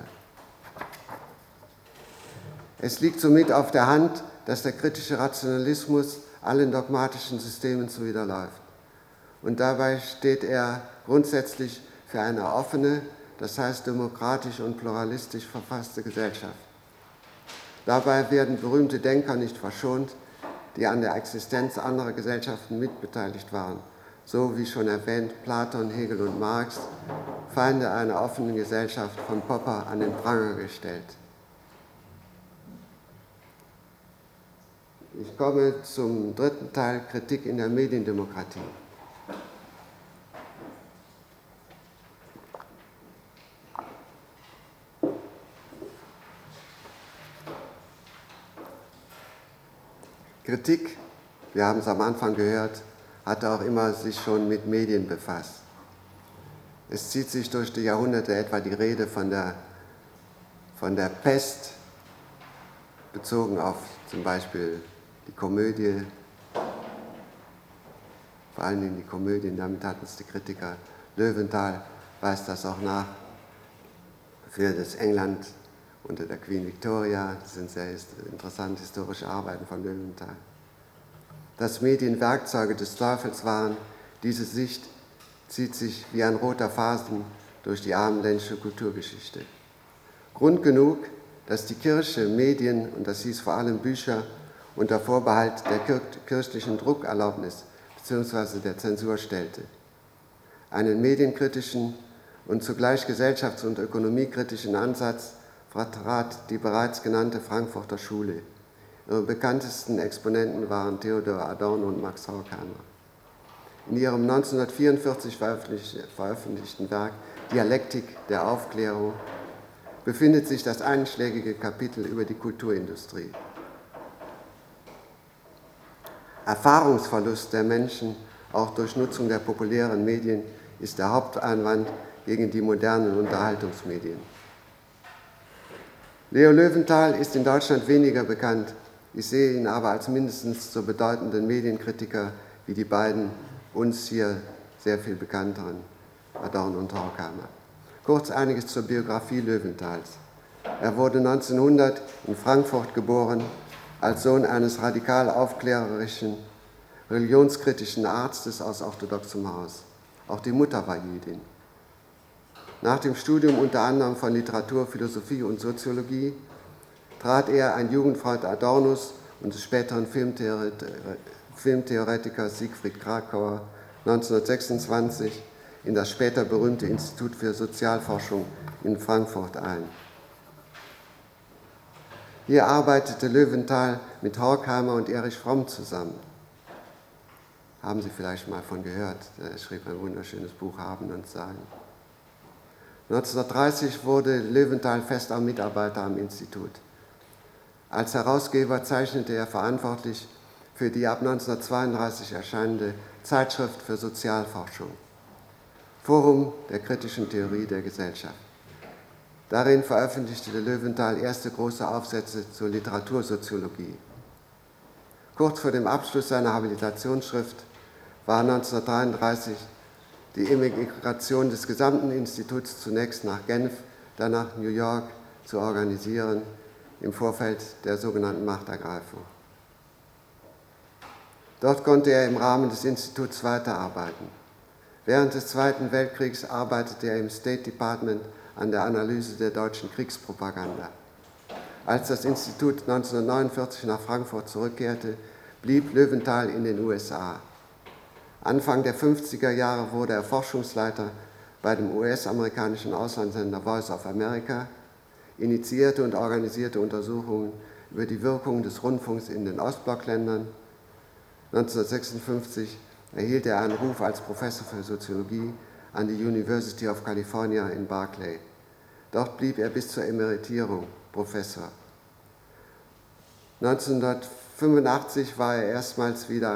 Es liegt somit auf der Hand, dass der kritische Rationalismus allen dogmatischen Systemen zuwiderläuft. Und dabei steht er grundsätzlich für eine offene, das heißt demokratisch und pluralistisch verfasste Gesellschaft. Dabei werden berühmte Denker nicht verschont, die an der Existenz anderer Gesellschaften mitbeteiligt waren, so wie schon erwähnt Platon, Hegel und Marx, Feinde einer offenen Gesellschaft von Popper an den Pranger gestellt. Ich komme zum dritten Teil, Kritik in der Mediendemokratie. Kritik, wir haben es am Anfang gehört, hatte auch immer sich schon mit Medien befasst. Es zieht sich durch die Jahrhunderte etwa die Rede von der Pest, bezogen auf zum Beispiel die Komödie, vor allen Dingen die Komödien, damit hatten es die Kritiker. Löwenthal weist das auch nach für das England unter der Queen Victoria. Das sind sehr interessante historische Arbeiten von Löwenthal. Dass Medien Werkzeuge des Teufels waren, diese Sicht zieht sich wie ein roter Faden durch die abendländische Kulturgeschichte. Grund genug, dass die Kirche Medien, und das hieß vor allem Bücher, unter Vorbehalt der kirchlichen Druckerlaubnis bzw. der Zensur stellte. Einen medienkritischen und zugleich gesellschafts- und ökonomiekritischen Ansatz vertrat die bereits genannte Frankfurter Schule. Ihre bekanntesten Exponenten waren Theodor Adorno und Max Horkheimer. In ihrem 1944 veröffentlichten Werk Dialektik der Aufklärung befindet sich das einschlägige Kapitel über die Kulturindustrie. Erfahrungsverlust der Menschen, auch durch Nutzung der populären Medien, ist der Haupteinwand gegen die modernen Unterhaltungsmedien. Leo Löwenthal ist in Deutschland weniger bekannt. Ich sehe ihn aber als mindestens so bedeutenden Medienkritiker wie die beiden uns hier sehr viel bekannteren, Adorno und Horkheimer. Kurz einiges zur Biografie Löwenthals. Er wurde 1900 in Frankfurt geboren, als Sohn eines radikal aufklärerischen, religionskritischen Arztes aus orthodoxem Haus. Auch die Mutter war Jüdin. Nach dem Studium unter anderem von Literatur, Philosophie und Soziologie trat er, ein Jugendfreund Adornos und des späteren Filmtheoretikers Siegfried Kracauer, 1926 in das später berühmte Institut für Sozialforschung in Frankfurt ein. Hier arbeitete Löwenthal mit Horkheimer und Erich Fromm zusammen. Haben Sie vielleicht mal von gehört? Er schrieb ein wunderschönes Buch, Haben und Sein. 1930 wurde Löwenthal fester Mitarbeiter am Institut. Als Herausgeber zeichnete er verantwortlich für die ab 1932 erscheinende Zeitschrift für Sozialforschung, Forum der kritischen Theorie der Gesellschaft. Darin veröffentlichte Löwenthal erste große Aufsätze zur Literatursoziologie. Kurz vor dem Abschluss seiner Habilitationsschrift war 1933 die Emigration des gesamten Instituts zunächst nach Genf, dann nach New York zu organisieren, im Vorfeld der sogenannten Machtergreifung. Dort konnte er im Rahmen des Instituts weiterarbeiten. Während des Zweiten Weltkriegs arbeitete er im State Department an der Analyse der deutschen Kriegspropaganda. Als das Institut 1949 nach Frankfurt zurückkehrte, blieb Löwenthal in den USA. Anfang der 50er Jahre wurde er Forschungsleiter bei dem US-amerikanischen Auslandssender Voice of America, initiierte und organisierte Untersuchungen über die Wirkung des Rundfunks in den Ostblockländern. 1956 erhielt er einen Ruf als Professor für Soziologie an die University of California in Berkeley. Dort blieb er bis zur Emeritierung Professor. 1985 war er erstmals wieder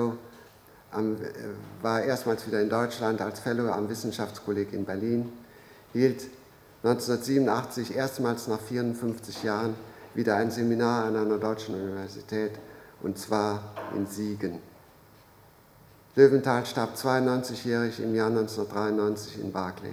in Deutschland als Fellow am Wissenschaftskolleg in Berlin, hielt 1987 erstmals nach 54 Jahren wieder ein Seminar an einer deutschen Universität, und zwar in Siegen. Löwenthal starb 92-jährig im Jahr 1993 in Berkeley.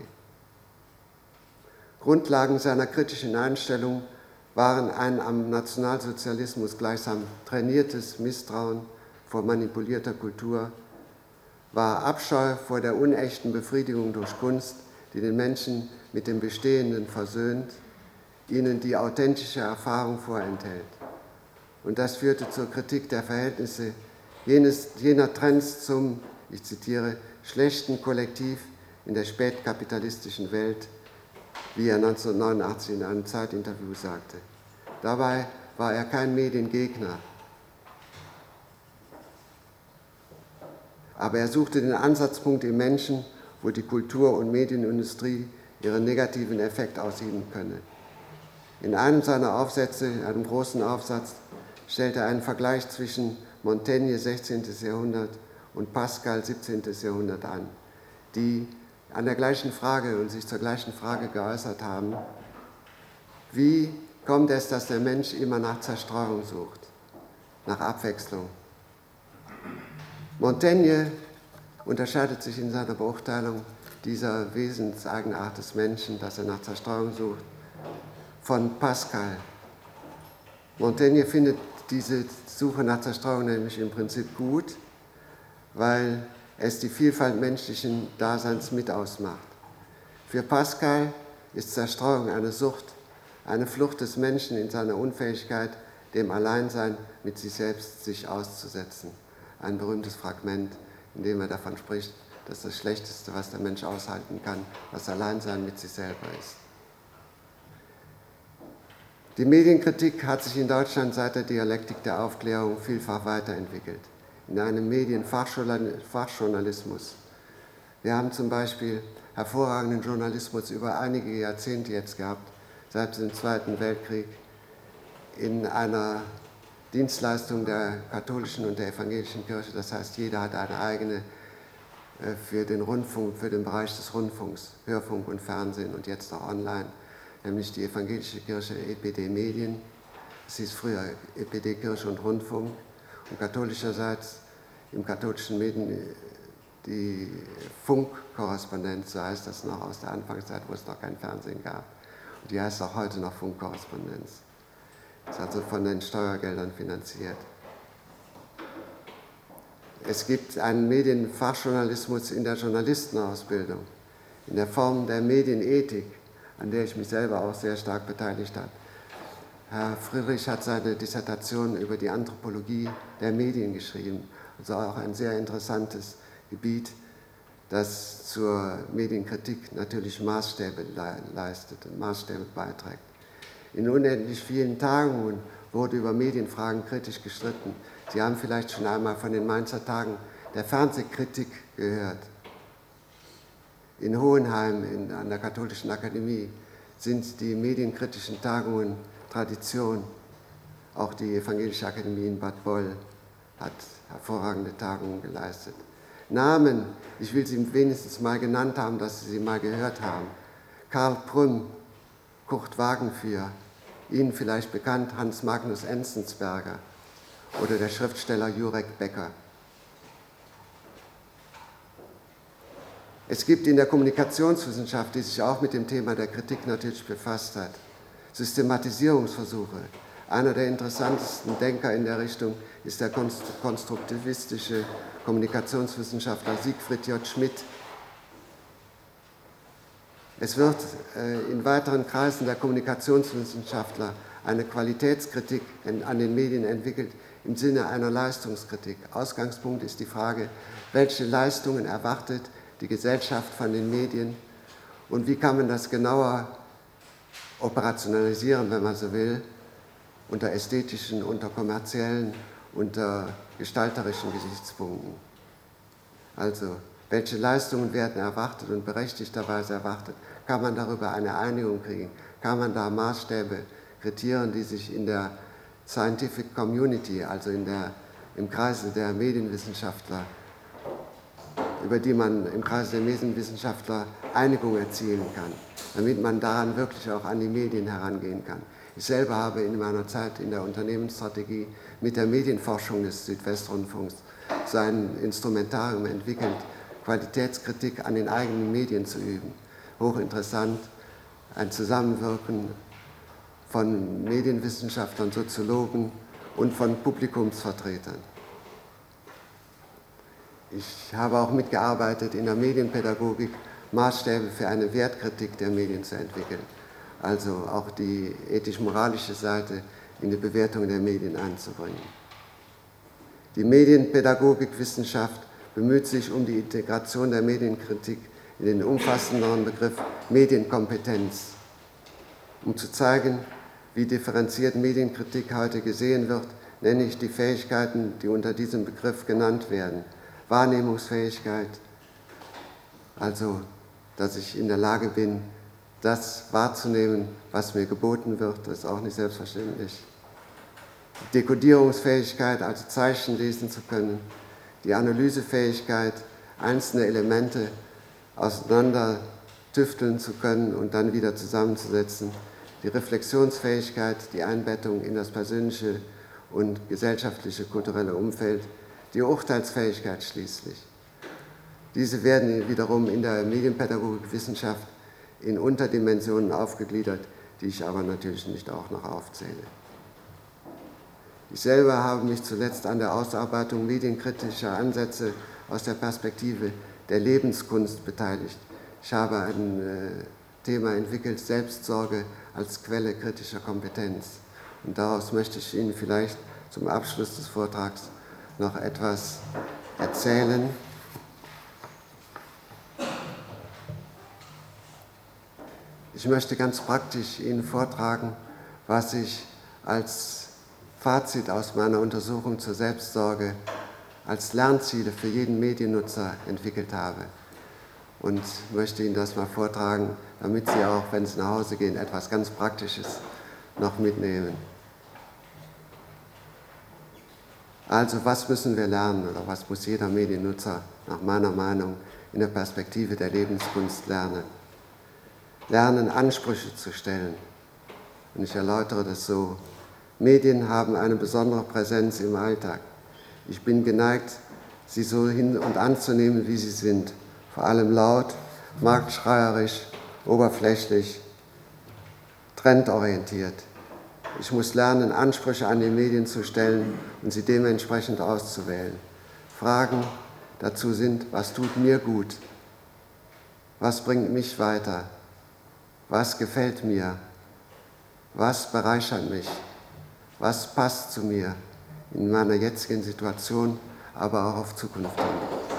Grundlagen seiner kritischen Einstellung waren ein am Nationalsozialismus gleichsam trainiertes Misstrauen vor manipulierter Kultur, war Abscheu vor der unechten Befriedigung durch Kunst, die den Menschen mit dem Bestehenden versöhnt, ihnen die authentische Erfahrung vorenthält. Und das führte zur Kritik der Verhältnisse jener Trends zum, ich zitiere, schlechten Kollektiv in der spätkapitalistischen Welt, wie er 1989 in einem Zeitinterview sagte. Dabei war er kein Mediengegner, aber er suchte den Ansatzpunkt im Menschen, wo die Kultur- und Medienindustrie ihren negativen Effekt ausüben könne. In einem seiner Aufsätze, in einem großen Aufsatz, stellt er einen Vergleich zwischen Montaigne 16. Jahrhundert und Pascal 17. Jahrhundert an, die an der gleichen Frage und sich zur gleichen Frage geäußert haben: Wie kommt es, dass der Mensch immer nach Zerstreuung sucht, nach Abwechslung? Montaigne unterscheidet sich in seiner Beurteilung dieser Wesenseigenart des Menschen, dass er nach Zerstreuung sucht, von Pascal. Montaigne findet diese Suche nach Zerstreuung nämlich im Prinzip gut, weil es die Vielfalt menschlichen Daseins mit ausmacht. Für Pascal ist Zerstreuung eine Sucht, eine Flucht des Menschen in seiner Unfähigkeit, dem Alleinsein mit sich selbst sich auszusetzen. Ein berühmtes Fragment, in dem er davon spricht, dass das Schlechteste, was der Mensch aushalten kann, das Alleinsein mit sich selber ist. Die Medienkritik hat sich in Deutschland seit der Dialektik der Aufklärung vielfach weiterentwickelt, in einem Medienfachjournalismus. Wir haben zum Beispiel hervorragenden Journalismus über einige Jahrzehnte jetzt gehabt, seit dem Zweiten Weltkrieg, in einer Dienstleistung der katholischen und der evangelischen Kirche. Das heißt, jeder hat eine eigene für den Rundfunk, für den Bereich des Rundfunks, Hörfunk und Fernsehen und jetzt auch online, nämlich die evangelische Kirche EPD Medien. Es hieß früher EPD Kirche und Rundfunk, und katholischerseits im katholischen Medien die Funkkorrespondenz, so heißt das noch aus der Anfangszeit, wo es noch kein Fernsehen gab. Und die heißt auch heute noch Funkkorrespondenz. Ist also von den Steuergeldern finanziert. Es gibt einen Medienfachjournalismus in der Journalistenausbildung, in der Form der Medienethik, an der ich mich selber auch sehr stark beteiligt habe. Herr Friedrich hat seine Dissertation über die Anthropologie der Medien geschrieben, also auch ein sehr interessantes Gebiet, das zur Medienkritik natürlich Maßstäbe leistet und Maßstäbe beiträgt. In unendlich vielen Tagungen wurde über Medienfragen kritisch gestritten. Sie haben vielleicht schon einmal von den Mainzer Tagen der Fernsehkritik gehört. In Hohenheim, an der Katholischen Akademie, sind die medienkritischen Tagungen Tradition. Auch die Evangelische Akademie in Bad Boll hat hervorragende Tagungen geleistet. Namen, ich will sie wenigstens mal genannt haben, dass Sie sie mal gehört haben. Karl Prüm, Kurt Wagenführ, Ihnen vielleicht bekannt Hans Magnus Enzensberger oder der Schriftsteller Jurek Becker. Es gibt in der Kommunikationswissenschaft, die sich auch mit dem Thema der Kritik natürlich befasst hat, Systematisierungsversuche. Einer der interessantesten Denker in der Richtung ist der konstruktivistische Kommunikationswissenschaftler Siegfried J. Schmidt. Es wird in weiteren Kreisen der Kommunikationswissenschaftler eine Qualitätskritik an den Medien entwickelt im Sinne einer Leistungskritik. Ausgangspunkt ist die Frage, welche Leistungen erwartet die Gesellschaft von den Medien und wie kann man das genauer operationalisieren, wenn man so will, unter ästhetischen, unter kommerziellen, unter gestalterischen Gesichtspunkten. Also, welche Leistungen werden erwartet und berechtigterweise erwartet? Kann man darüber eine Einigung kriegen? Kann man da Maßstäbe, Kriterien, die sich in der Scientific Community, also im Kreise der Medienwissenschaftler, über die man im Kreise der Medienwissenschaftler Einigung erzielen kann, damit man daran wirklich auch an die Medien herangehen kann. Ich selber habe in meiner Zeit in der Unternehmensstrategie mit der Medienforschung des Südwestrundfunks sein Instrumentarium entwickelt, Qualitätskritik an den eigenen Medien zu üben. Hochinteressant, ein Zusammenwirken von Medienwissenschaftlern, Soziologen und von Publikumsvertretern. Ich habe auch mitgearbeitet in der Medienpädagogik, Maßstäbe für eine Wertkritik der Medien zu entwickeln, also auch die ethisch-moralische Seite in die Bewertung der Medien einzubringen. Die Medienpädagogikwissenschaft bemüht sich um die Integration der Medienkritik in den umfassenderen Begriff Medienkompetenz, um zu zeigen, wie differenziert Medienkritik heute gesehen wird, nenne ich die Fähigkeiten, die unter diesem Begriff genannt werden. Wahrnehmungsfähigkeit, also dass ich in der Lage bin, das wahrzunehmen, was mir geboten wird, das ist auch nicht selbstverständlich. die Dekodierungsfähigkeit, also Zeichen lesen zu können, die Analysefähigkeit, einzelne Elemente auseinander tüfteln zu können und dann wieder zusammenzusetzen, die Reflexionsfähigkeit, die Einbettung in das persönliche und gesellschaftliche, kulturelle Umfeld, die Urteilsfähigkeit schließlich. Diese werden wiederum in der Medienpädagogikwissenschaft in Unterdimensionen aufgegliedert, die ich aber natürlich nicht auch noch aufzähle. Ich selber habe mich zuletzt an der Ausarbeitung medienkritischer Ansätze aus der Perspektive der Lebenskunst beteiligt. Ich habe ein Thema entwickelt, Selbstsorge als Quelle kritischer Kompetenz. Und daraus möchte ich Ihnen vielleicht zum Abschluss des Vortrags noch etwas erzählen. Ich möchte ganz praktisch Ihnen vortragen, was ich als Fazit aus meiner Untersuchung zur Selbstsorge als Lernziele für jeden Mediennutzer entwickelt habe. Und möchte Ihnen das mal vortragen, damit Sie auch, wenn Sie nach Hause gehen, etwas ganz Praktisches noch mitnehmen. Also, was müssen wir lernen oder was muss jeder Mediennutzer nach meiner Meinung in der Perspektive der Lebenskunst lernen? Lernen, Ansprüche zu stellen. Und ich erläutere das so. Medien haben eine besondere Präsenz im Alltag. Ich bin geneigt, sie so hin und anzunehmen, wie sie sind. Vor allem laut, marktschreierisch, oberflächlich, trendorientiert. Ich muss lernen, Ansprüche an die Medien zu stellen und sie dementsprechend auszuwählen. Fragen dazu sind, was tut mir gut? Was bringt mich weiter? Was gefällt mir? Was bereichert mich? Was passt zu mir in meiner jetzigen Situation, aber auch auf Zukunft hin?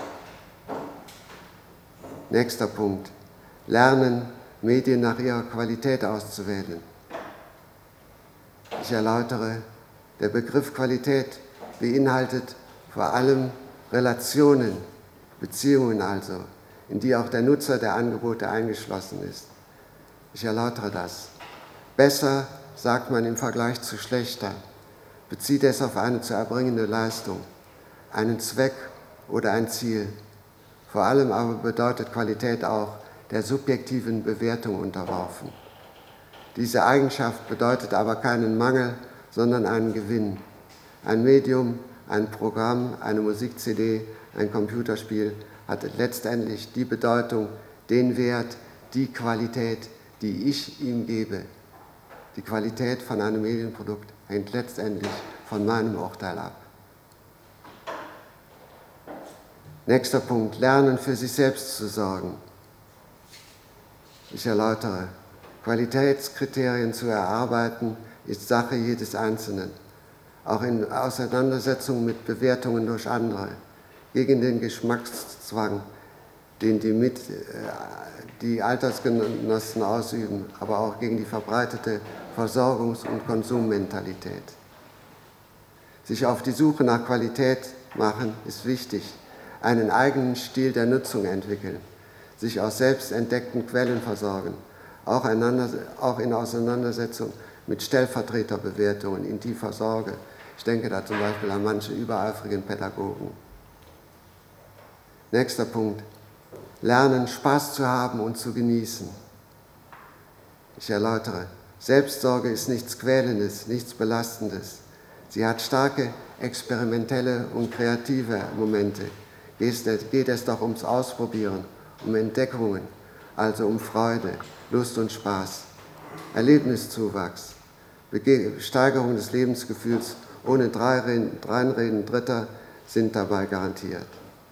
Nächster Punkt. Lernen, Medien nach ihrer Qualität auszuwählen. Ich erläutere, der Begriff Qualität beinhaltet vor allem Relationen, Beziehungen also, in die auch der Nutzer der Angebote eingeschlossen ist. Ich erläutere das. Besser sagt man im Vergleich zu schlechter, bezieht es auf eine zu erbringende Leistung, einen Zweck oder ein Ziel. Vor allem aber bedeutet Qualität auch der subjektiven Bewertung unterworfen. Diese Eigenschaft bedeutet aber keinen Mangel, sondern einen Gewinn. Ein Medium, ein Programm, eine Musik-CD, ein Computerspiel hat letztendlich die Bedeutung, den Wert, die Qualität, die ich ihm gebe. Die Qualität von einem Medienprodukt hängt letztendlich von meinem Urteil ab. Nächster Punkt, lernen für sich selbst zu sorgen. Ich erläutere, Qualitätskriterien zu erarbeiten, ist Sache jedes Einzelnen. Auch in Auseinandersetzung mit Bewertungen durch andere, gegen den Geschmackszwang, den die Altersgenossen ausüben, aber auch gegen die verbreitete Versorgungs- und Konsummentalität. Sich auf die Suche nach Qualität machen ist wichtig, einen eigenen Stil der Nutzung entwickeln, sich aus selbst entdeckten Quellen versorgen, auch in Auseinandersetzung mit Stellvertreterbewertungen in tiefer Sorge. Ich denke da zum Beispiel an manche übereifrigen Pädagogen. Nächster Punkt. Lernen, Spaß zu haben und zu genießen. Ich erläutere, Selbstsorge ist nichts Quälendes, nichts Belastendes. Sie hat starke experimentelle und kreative Momente. Geht es doch ums Ausprobieren, um Entdeckungen, also um Freude, Lust und Spaß, Erlebniszuwachs, Steigerung des Lebensgefühls ohne Dreinreden Dritter sind dabei garantiert.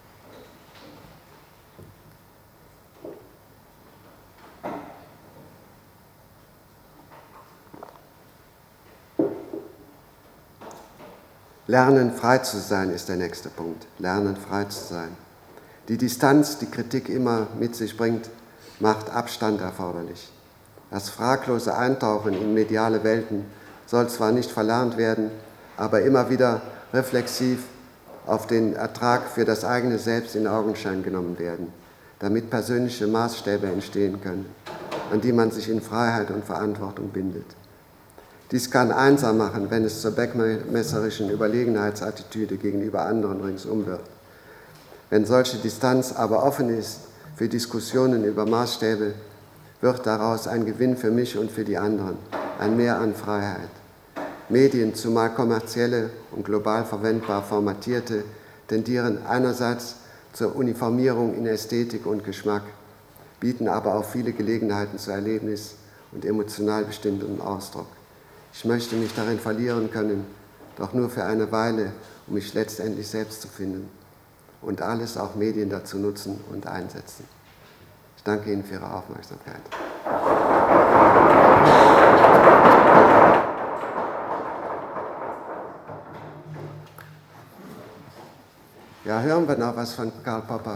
Lernen, frei zu sein, ist der nächste Punkt. Lernen, frei zu sein. Die Distanz, die Kritik immer mit sich bringt, macht Abstand erforderlich. Das fraglose Eintauchen in mediale Welten soll zwar nicht verlernt werden, aber immer wieder reflexiv auf den Ertrag für das eigene Selbst in Augenschein genommen werden, damit persönliche Maßstäbe entstehen können, an die man sich in Freiheit und Verantwortung bindet. Dies kann einsam machen, wenn es zur beckmesserischen Überlegenheitsattitüde gegenüber anderen ringsum wird. Wenn solche Distanz aber offen ist für Diskussionen über Maßstäbe, wird daraus ein Gewinn für mich und für die anderen, ein Mehr an Freiheit. Medien, zumal kommerzielle und global verwendbar formatierte, tendieren einerseits zur Uniformierung in Ästhetik und Geschmack, bieten aber auch viele Gelegenheiten zu Erlebnis und emotional bestimmtem Ausdruck. Ich möchte mich darin verlieren können, doch nur für eine Weile, um mich letztendlich selbst zu finden und alles, auch Medien, dazu nutzen und einsetzen. Ich danke Ihnen für Ihre Aufmerksamkeit. Ja, hören wir noch was von Karl Popper.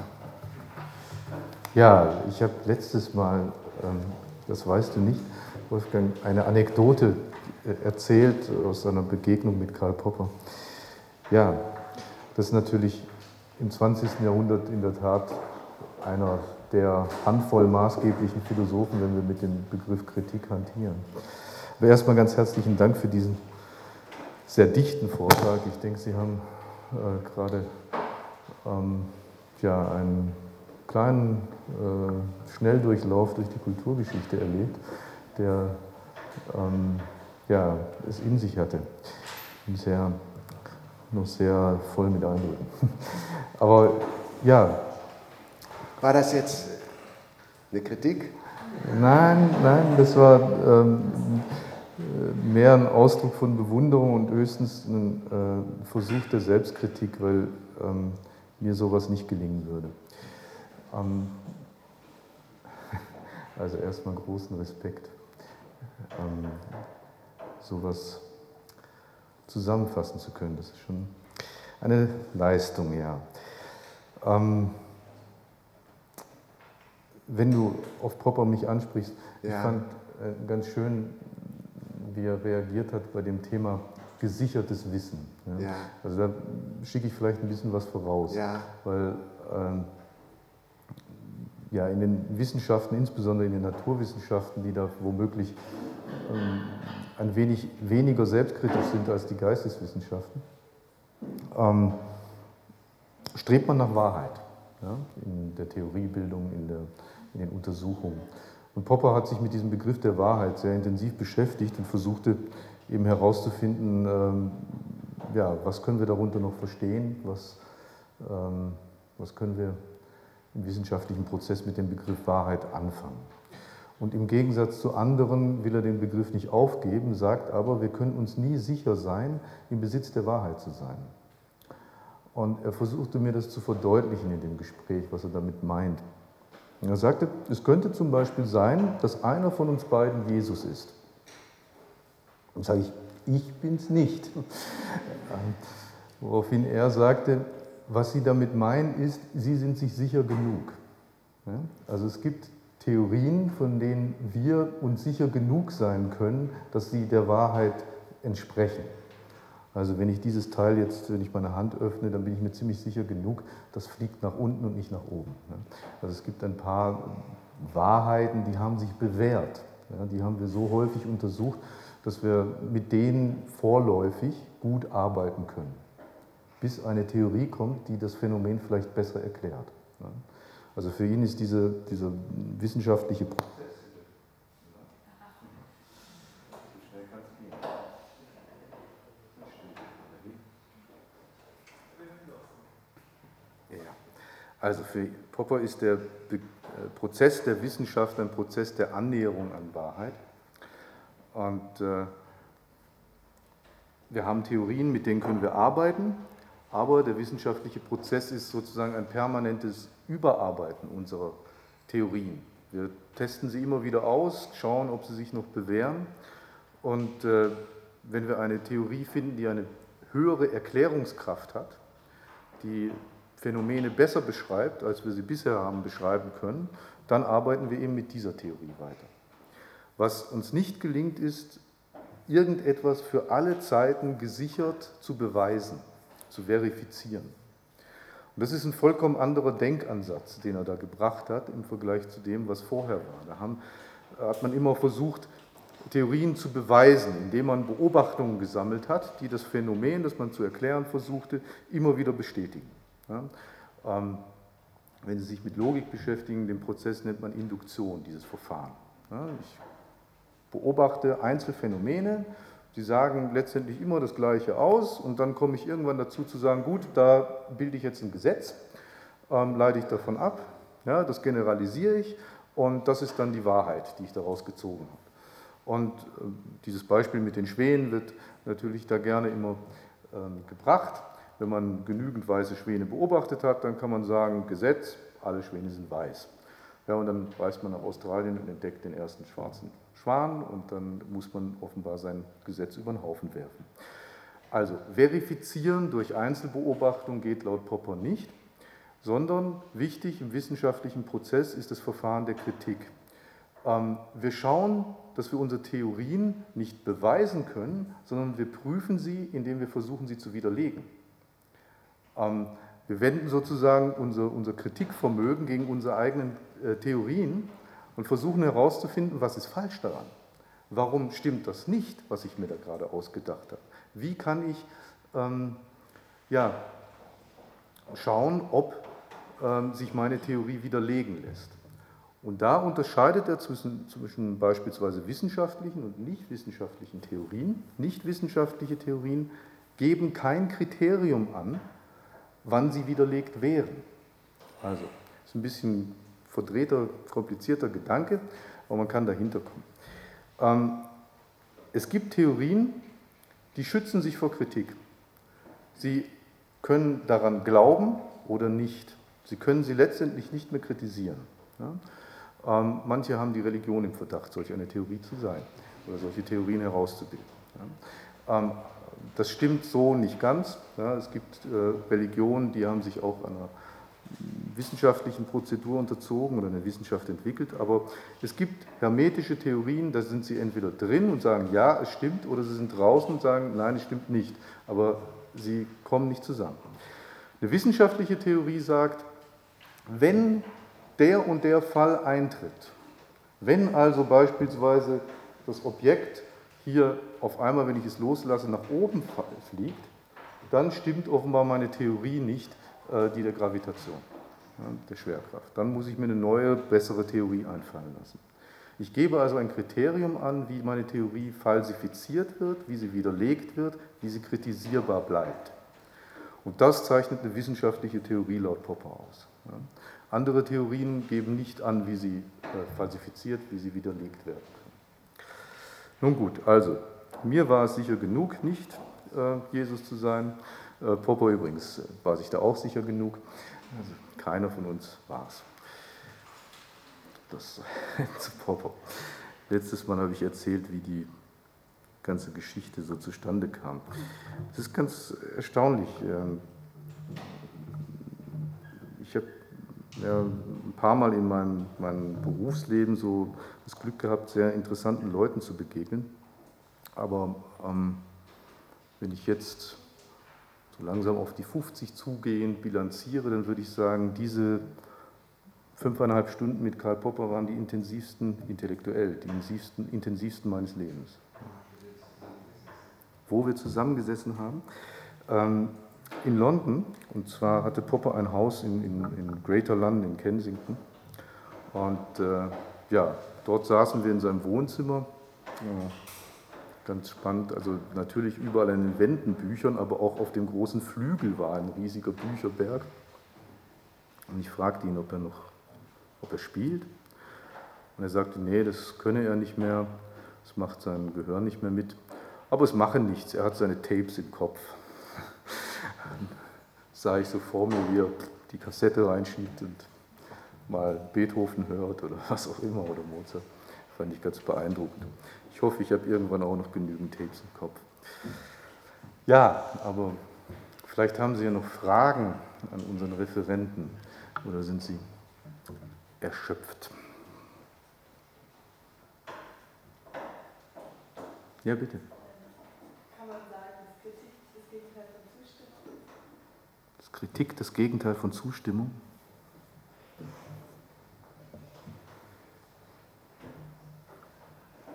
Ja, ich habe letztes Mal, das weißt du nicht, Wolfgang, eine Anekdote erzählt aus seiner Begegnung mit Karl Popper. Ja, das ist natürlich im 20. Jahrhundert in der Tat einer der Handvoll maßgeblichen Philosophen, wenn wir mit dem Begriff Kritik hantieren. Aber erstmal ganz herzlichen Dank für diesen sehr dichten Vortrag. Ich denke, Sie haben gerade ja, einen kleinen Schnelldurchlauf durch die Kulturgeschichte erlebt, der ja, es in sich hatte und noch sehr voll mit Eindrücken. Aber ja. War das jetzt eine Kritik? Nein, das war mehr ein Ausdruck von Bewunderung und höchstens ein Versuch der Selbstkritik, weil mir sowas nicht gelingen würde. Also erstmal großen Respekt, sowas zusammenfassen zu können. Das ist schon eine Leistung, ja. Wenn du auf Popper mich ansprichst, ja. Ich fand ganz schön, wie er reagiert hat bei dem Thema gesichertes Wissen. Ja. Ja. Also da schicke ich vielleicht ein bisschen was voraus, ja. Weil ja, in den Wissenschaften, insbesondere in den Naturwissenschaften, die da womöglich ein wenig weniger selbstkritisch sind als die Geisteswissenschaften, strebt man nach Wahrheit, ja, in der Theoriebildung, in den Untersuchungen. Und Popper hat sich mit diesem Begriff der Wahrheit sehr intensiv beschäftigt und versuchte eben herauszufinden, ja, was können wir darunter noch verstehen, was können wir im wissenschaftlichen Prozess mit dem Begriff Wahrheit anfangen. Und im Gegensatz zu anderen will er den Begriff nicht aufgeben, sagt aber, wir können uns nie sicher sein, im Besitz der Wahrheit zu sein. Und er versuchte mir das zu verdeutlichen in dem Gespräch, was er damit meint. Und er sagte, es könnte zum Beispiel sein, dass einer von uns beiden Jesus ist. Und sage ich bin's nicht. Woraufhin er sagte, was Sie damit meinen ist, Sie sind sich sicher genug. Ja? Also es gibt Theorien, von denen wir uns sicher genug sein können, dass sie der Wahrheit entsprechen. Also wenn ich dieses Teil jetzt, wenn ich meine Hand öffne, dann bin ich mir ziemlich sicher genug, das fliegt nach unten und nicht nach oben. Also es gibt ein paar Wahrheiten, die haben sich bewährt. Die haben wir so häufig untersucht, dass wir mit denen vorläufig gut arbeiten können, bis eine Theorie kommt, die das Phänomen vielleicht besser erklärt. Also für ihn ist dieser wissenschaftliche Prozess. Also für Popper ist der Prozess der Wissenschaft ein Prozess der Annäherung an Wahrheit. Und wir haben Theorien, mit denen können wir arbeiten, aber der wissenschaftliche Prozess ist sozusagen ein permanentes Überarbeiten unserer Theorien. Wir testen sie immer wieder aus, schauen, ob sie sich noch bewähren. Und wenn wir eine Theorie finden, die eine höhere Erklärungskraft hat, die Phänomene besser beschreibt, als wir sie bisher haben beschreiben können, dann arbeiten wir eben mit dieser Theorie weiter. Was uns nicht gelingt, ist, irgendetwas für alle Zeiten gesichert zu beweisen, zu verifizieren. Und das ist ein vollkommen anderer Denkansatz, den er da gebracht hat, im Vergleich zu dem, was vorher war. Da hat man immer versucht, Theorien zu beweisen, indem man Beobachtungen gesammelt hat, die das Phänomen, das man zu erklären versuchte, immer wieder bestätigen. Ja? Wenn Sie sich mit Logik beschäftigen, den Prozess nennt man Induktion, dieses Verfahren. Ja? Ich beobachte Einzelphänomene, die sagen letztendlich immer das Gleiche aus und dann komme ich irgendwann dazu zu sagen, gut, da bilde ich jetzt ein Gesetz, leite ich davon ab, ja, das generalisiere ich und das ist dann die Wahrheit, die ich daraus gezogen habe. Und dieses Beispiel mit den Schwänen wird natürlich da gerne immer gebracht. Wenn man genügend weiße Schwäne beobachtet hat, dann kann man sagen, Gesetz, alle Schwäne sind weiß. Ja, und dann reist man nach Australien und entdeckt den ersten schwarzen Schwan und dann muss man offenbar sein Gesetz über den Haufen werfen. Also verifizieren durch Einzelbeobachtung geht laut Popper nicht, sondern wichtig im wissenschaftlichen Prozess ist das Verfahren der Kritik. Wir schauen, dass wir unsere Theorien nicht beweisen können, sondern wir prüfen sie, indem wir versuchen, sie zu widerlegen. Wir wenden sozusagen unser Kritikvermögen gegen unsere eigenen Theorien und versuchen herauszufinden, was ist falsch daran. Warum stimmt das nicht, was ich mir da gerade ausgedacht habe? Wie kann ich schauen, ob sich meine Theorie widerlegen lässt? Und da unterscheidet er zwischen beispielsweise wissenschaftlichen und nicht wissenschaftlichen Theorien. Nicht wissenschaftliche Theorien geben kein Kriterium an, wann sie widerlegt wären. Also, das ist ein bisschen verdrehter, komplizierter Gedanke, aber man kann dahinter kommen. Es gibt Theorien, die schützen sich vor Kritik. Sie können daran glauben oder nicht. Sie können sie letztendlich nicht mehr kritisieren. Ja? Manche haben die Religion im Verdacht, solch eine Theorie zu sein oder solche Theorien herauszubilden. Ja? Das stimmt so nicht ganz. Ja? Es gibt Religionen, die haben sich auch einer wissenschaftlichen Prozedur unterzogen oder eine Wissenschaft entwickelt, aber es gibt hermetische Theorien, da sind sie entweder drin und sagen, ja, es stimmt, oder sie sind draußen und sagen, nein, es stimmt nicht, aber sie kommen nicht zusammen. Eine wissenschaftliche Theorie sagt, wenn der und der Fall eintritt, wenn also beispielsweise das Objekt hier auf einmal, wenn ich es loslasse, nach oben fliegt, dann stimmt offenbar meine Theorie nicht, die der Gravitation, der Schwerkraft. Dann muss ich mir eine neue, bessere Theorie einfallen lassen. Ich gebe also ein Kriterium an, wie meine Theorie falsifiziert wird, wie sie widerlegt wird, wie sie kritisierbar bleibt. Und das zeichnet eine wissenschaftliche Theorie laut Popper aus. Andere Theorien geben nicht an, wie sie falsifiziert, wie sie widerlegt werden können. Nun gut, also, mir war es sicher genug, nicht Jesus zu sein. Popper übrigens war sich da auch sicher genug. Also keiner von uns war es. Das zu Popper. Letztes Mal habe ich erzählt, wie die ganze Geschichte so zustande kam. Es ist ganz erstaunlich. Ich habe ein paar Mal in meinem Berufsleben so das Glück gehabt, sehr interessanten Leuten zu begegnen. Aber wenn ich jetzt so langsam auf die 50 zugehend bilanziere, dann würde ich sagen, diese 5,5 Stunden mit Karl Popper waren die intensivsten, intellektuell, die intensivsten meines Lebens. Wo wir zusammengesessen haben? In London, und zwar hatte Popper ein Haus in Greater London, in Kensington. Und dort saßen wir in seinem Wohnzimmer. Ja, ganz spannend, also natürlich überall an den Wänden Büchern, aber auch auf dem großen Flügel war ein riesiger Bücherberg. Und ich fragte ihn, ob er spielt. Und er sagte, nee, das könne er nicht mehr, das macht sein Gehirn nicht mehr mit. Aber es mache nichts, er hat seine Tapes im Kopf. Dann sah ich so vor mir, wie er die Kassette reinschiebt und mal Beethoven hört oder was auch immer, oder Mozart. Fand ich ganz beeindruckend. Ich hoffe, ich habe irgendwann auch noch genügend Tapes im Kopf. Ja, aber vielleicht haben Sie ja noch Fragen an unseren Referenten oder sind Sie erschöpft? Ja, bitte. Kann man sagen, dass Kritik das Gegenteil von Zustimmung ist? Ist Kritik das Gegenteil von Zustimmung?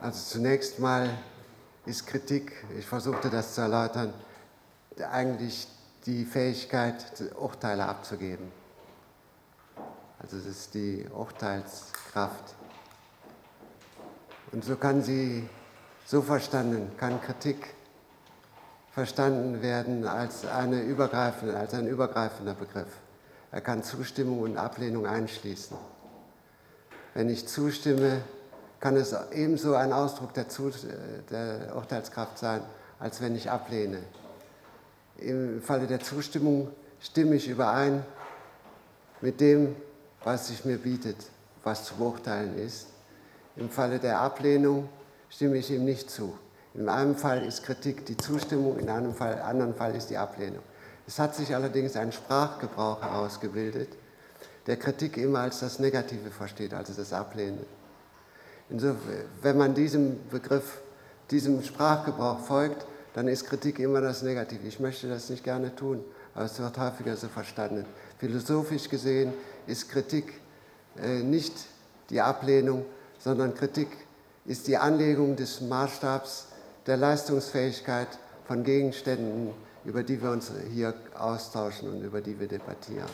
Also zunächst mal ist Kritik, ich versuchte das zu erläutern, eigentlich die Fähigkeit, Urteile abzugeben. Also das ist die Urteilskraft. Und so kann sie, so verstanden, kann Kritik verstanden werden als ein übergreifender Begriff. Er kann Zustimmung und Ablehnung einschließen. Wenn ich zustimme, kann es ebenso ein Ausdruck der Urteilskraft sein, als wenn ich ablehne. Im Falle der Zustimmung stimme ich überein mit dem, was sich mir bietet, was zu beurteilen ist. Im Falle der Ablehnung stimme ich ihm nicht zu. In einem Fall ist Kritik die Zustimmung, in einem anderen Fall ist die Ablehnung. Es hat sich allerdings ein Sprachgebrauch herausgebildet, der Kritik immer als das Negative versteht, also das Ablehnen. Insofern, wenn man diesem Begriff, diesem Sprachgebrauch folgt, dann ist Kritik immer das Negative. Ich möchte das nicht gerne tun, aber es wird häufiger so verstanden. Philosophisch gesehen ist Kritik nicht die Ablehnung, sondern Kritik ist die Anlegung des Maßstabs der Leistungsfähigkeit von Gegenständen, über die wir uns hier austauschen und über die wir debattieren.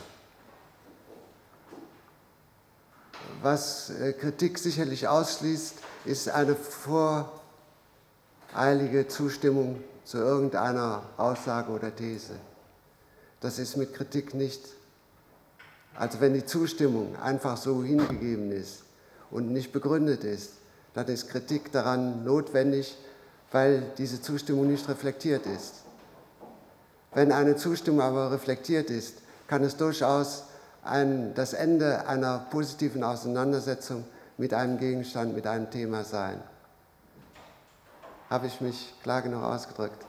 Was Kritik sicherlich ausschließt, ist eine voreilige Zustimmung zu irgendeiner Aussage oder These. Das ist mit Kritik nicht. Also wenn die Zustimmung einfach so hingegeben ist und nicht begründet ist, dann ist Kritik daran notwendig, weil diese Zustimmung nicht reflektiert ist. Wenn eine Zustimmung aber reflektiert ist, kann es durchaus das Ende einer positiven Auseinandersetzung mit einem Gegenstand, mit einem Thema sein. Habe ich mich klar genug ausgedrückt?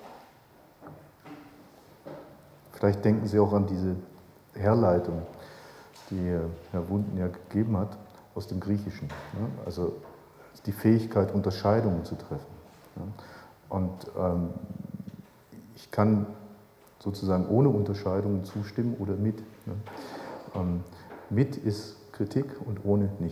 Vielleicht denken Sie auch an diese Herleitung, die Herr Wunden ja gegeben hat, aus dem Griechischen. Also die Fähigkeit, Unterscheidungen zu treffen. Und ich kann sozusagen ohne Unterscheidungen zustimmen oder mit. Mit ist Kritik und ohne nicht.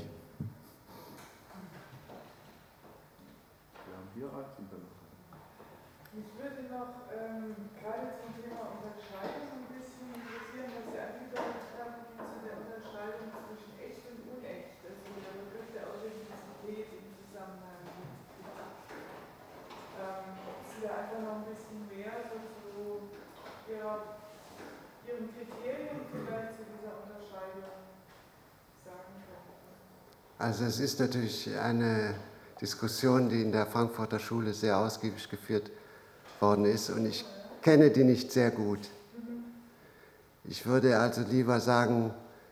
Mich würde noch gerade zum Thema Unterscheidung ein bisschen interessieren, was Sie angedeutet haben zu der Unterscheidung zwischen echt und unecht, also der Begriff der Authentizität im Zusammenhang mit Sie da einfach noch ein bisschen mehr so Ihren Kriterien vielleicht zu dieser Unterscheidung sagen können? Also es ist natürlich eine Diskussion, die in der Frankfurter Schule sehr ausgiebig geführt worden ist und ich kenne die nicht sehr gut. Ich würde also lieber sagen,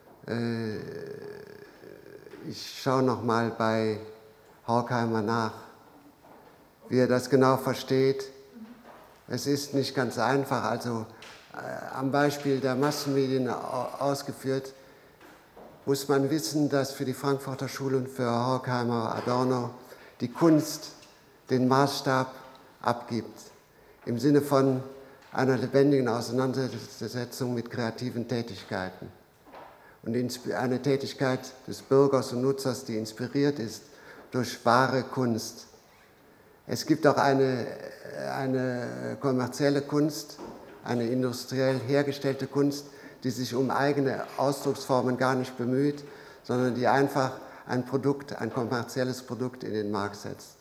ich schaue noch mal bei Horkheimer nach, wie er das genau versteht. Es ist nicht ganz einfach, also am Beispiel der Massenmedien ausgeführt, muss man wissen, dass für die Frankfurter Schule und für Horkheimer, Adorno die Kunst den Maßstab abgibt, im Sinne von einer lebendigen Auseinandersetzung mit kreativen Tätigkeiten. Und eine Tätigkeit des Bürgers und Nutzers, die inspiriert ist durch wahre Kunst. Es gibt auch eine kommerzielle Kunst, eine industriell hergestellte Kunst, die sich um eigene Ausdrucksformen gar nicht bemüht, sondern die einfach ein kommerzielles Produkt in den Markt setzt.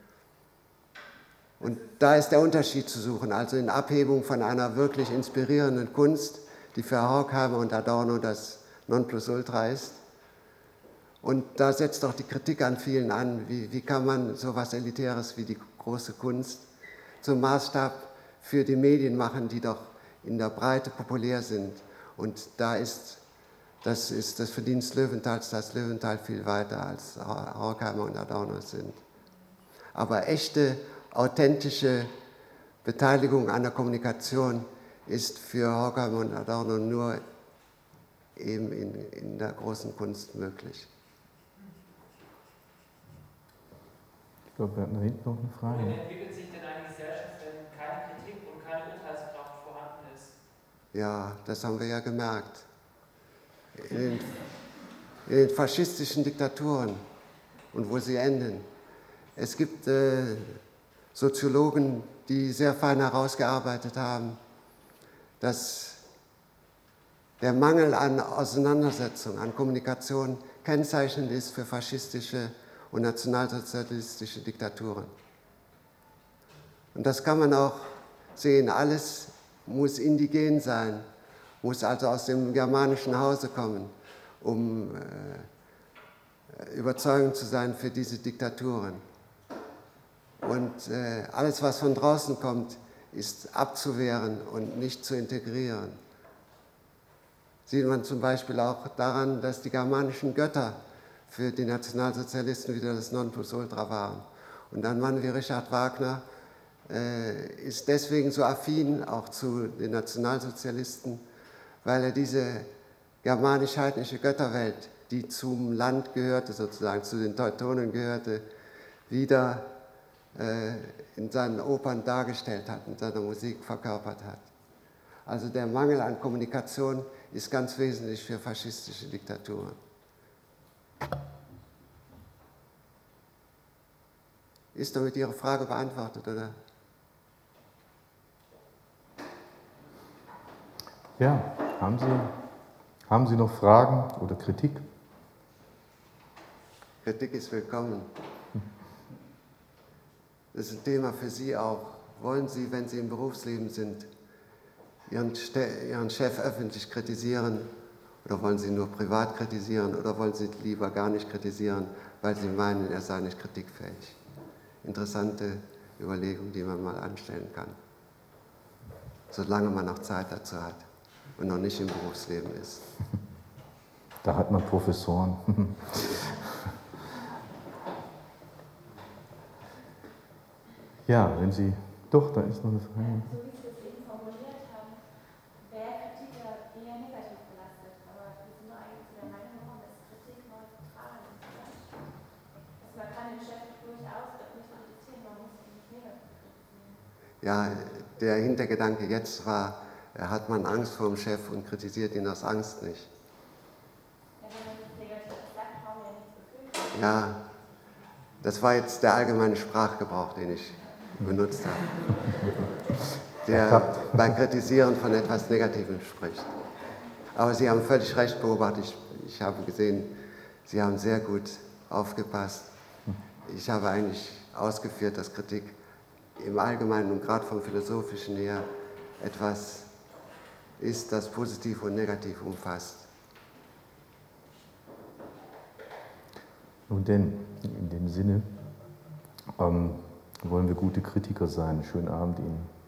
Und da ist der Unterschied zu suchen, also in Abhebung von einer wirklich inspirierenden Kunst, die für Horkheimer und Adorno das Nonplusultra ist. Und da setzt auch die Kritik an vielen an, wie kann man so etwas Elitäres wie die große Kunst zum Maßstab für die Medien machen, die doch in der Breite populär sind. Und das ist das Verdienst Löwenthal's, dass Löwenthal viel weiter als Horkheimer und Adorno sind. Aber echte, authentische Beteiligung an der Kommunikation ist für Horkheimer und Adorno nur eben in der großen Kunst möglich. Ich glaube, wir hatten da hinten noch eine Frage. Wohin entwickelt sich denn eine Gesellschaft, wenn keine Kritik und keine Urteilskraft vorhanden ist? Ja, das haben wir ja gemerkt. In den faschistischen Diktaturen und wo sie enden, Es gibt Soziologen, die sehr fein herausgearbeitet haben, dass der Mangel an Auseinandersetzung, an Kommunikation kennzeichnend ist für faschistische und nationalsozialistische Diktaturen. Und das kann man auch sehen. Alles muss indigen sein, muss also aus dem germanischen Hause kommen, um überzeugend zu sein für diese Diktaturen. Und alles, was von draußen kommt, ist abzuwehren und nicht zu integrieren. Sieht man zum Beispiel auch daran, dass die germanischen Götter für die Nationalsozialisten wieder das Nonplusultra waren. Und ein Mann wie Richard Wagner ist deswegen so affin auch zu den Nationalsozialisten, weil er diese germanisch-heidnische Götterwelt, die zum Land gehörte, sozusagen zu den Teutonen gehörte, wieder in seinen Opern dargestellt hat, in seiner Musik verkörpert hat. Also der Mangel an Kommunikation ist ganz wesentlich für faschistische Diktaturen. Ist damit Ihre Frage beantwortet, oder? Ja, haben Sie noch Fragen oder Kritik? Kritik ist willkommen. Das ist ein Thema für Sie auch. Wollen Sie, wenn Sie im Berufsleben sind, Ihren Chef öffentlich kritisieren oder wollen Sie nur privat kritisieren oder wollen Sie lieber gar nicht kritisieren, weil Sie meinen, er sei nicht kritikfähig? Interessante Überlegung, die man mal anstellen kann, solange man noch Zeit dazu hat und noch nicht im Berufsleben ist. Da hat man Professoren. Ja, wenn Sie... Doch, da ist noch eine Frage. So wie Sie das eben formuliert haben, wäre Kritik ja eher negativ belastet, aber wir sind nur eigentlich der Meinung, dass Kritik neutral ist. Also man kann den Chef durchaus öffentlich kritisieren, man muss ihn nicht negativ kritisieren. Ja, der Hintergedanke jetzt war, hat man Angst vor dem Chef und kritisiert ihn aus Angst nicht. Ja, wenn man das negativ sagt, brauchen wir ja nichts befürchten. Ja, das war jetzt der allgemeine Sprachgebrauch, den ich benutzt habe, der beim Kritisieren von etwas Negativem spricht. Aber Sie haben völlig recht beobachtet. Ich habe gesehen, Sie haben sehr gut aufgepasst. Ich habe eigentlich ausgeführt, dass Kritik im Allgemeinen und gerade vom Philosophischen her etwas ist, das positiv und negativ umfasst. Nun denn, in dem Sinne wollen wir gute Kritiker sein. Schönen Abend Ihnen.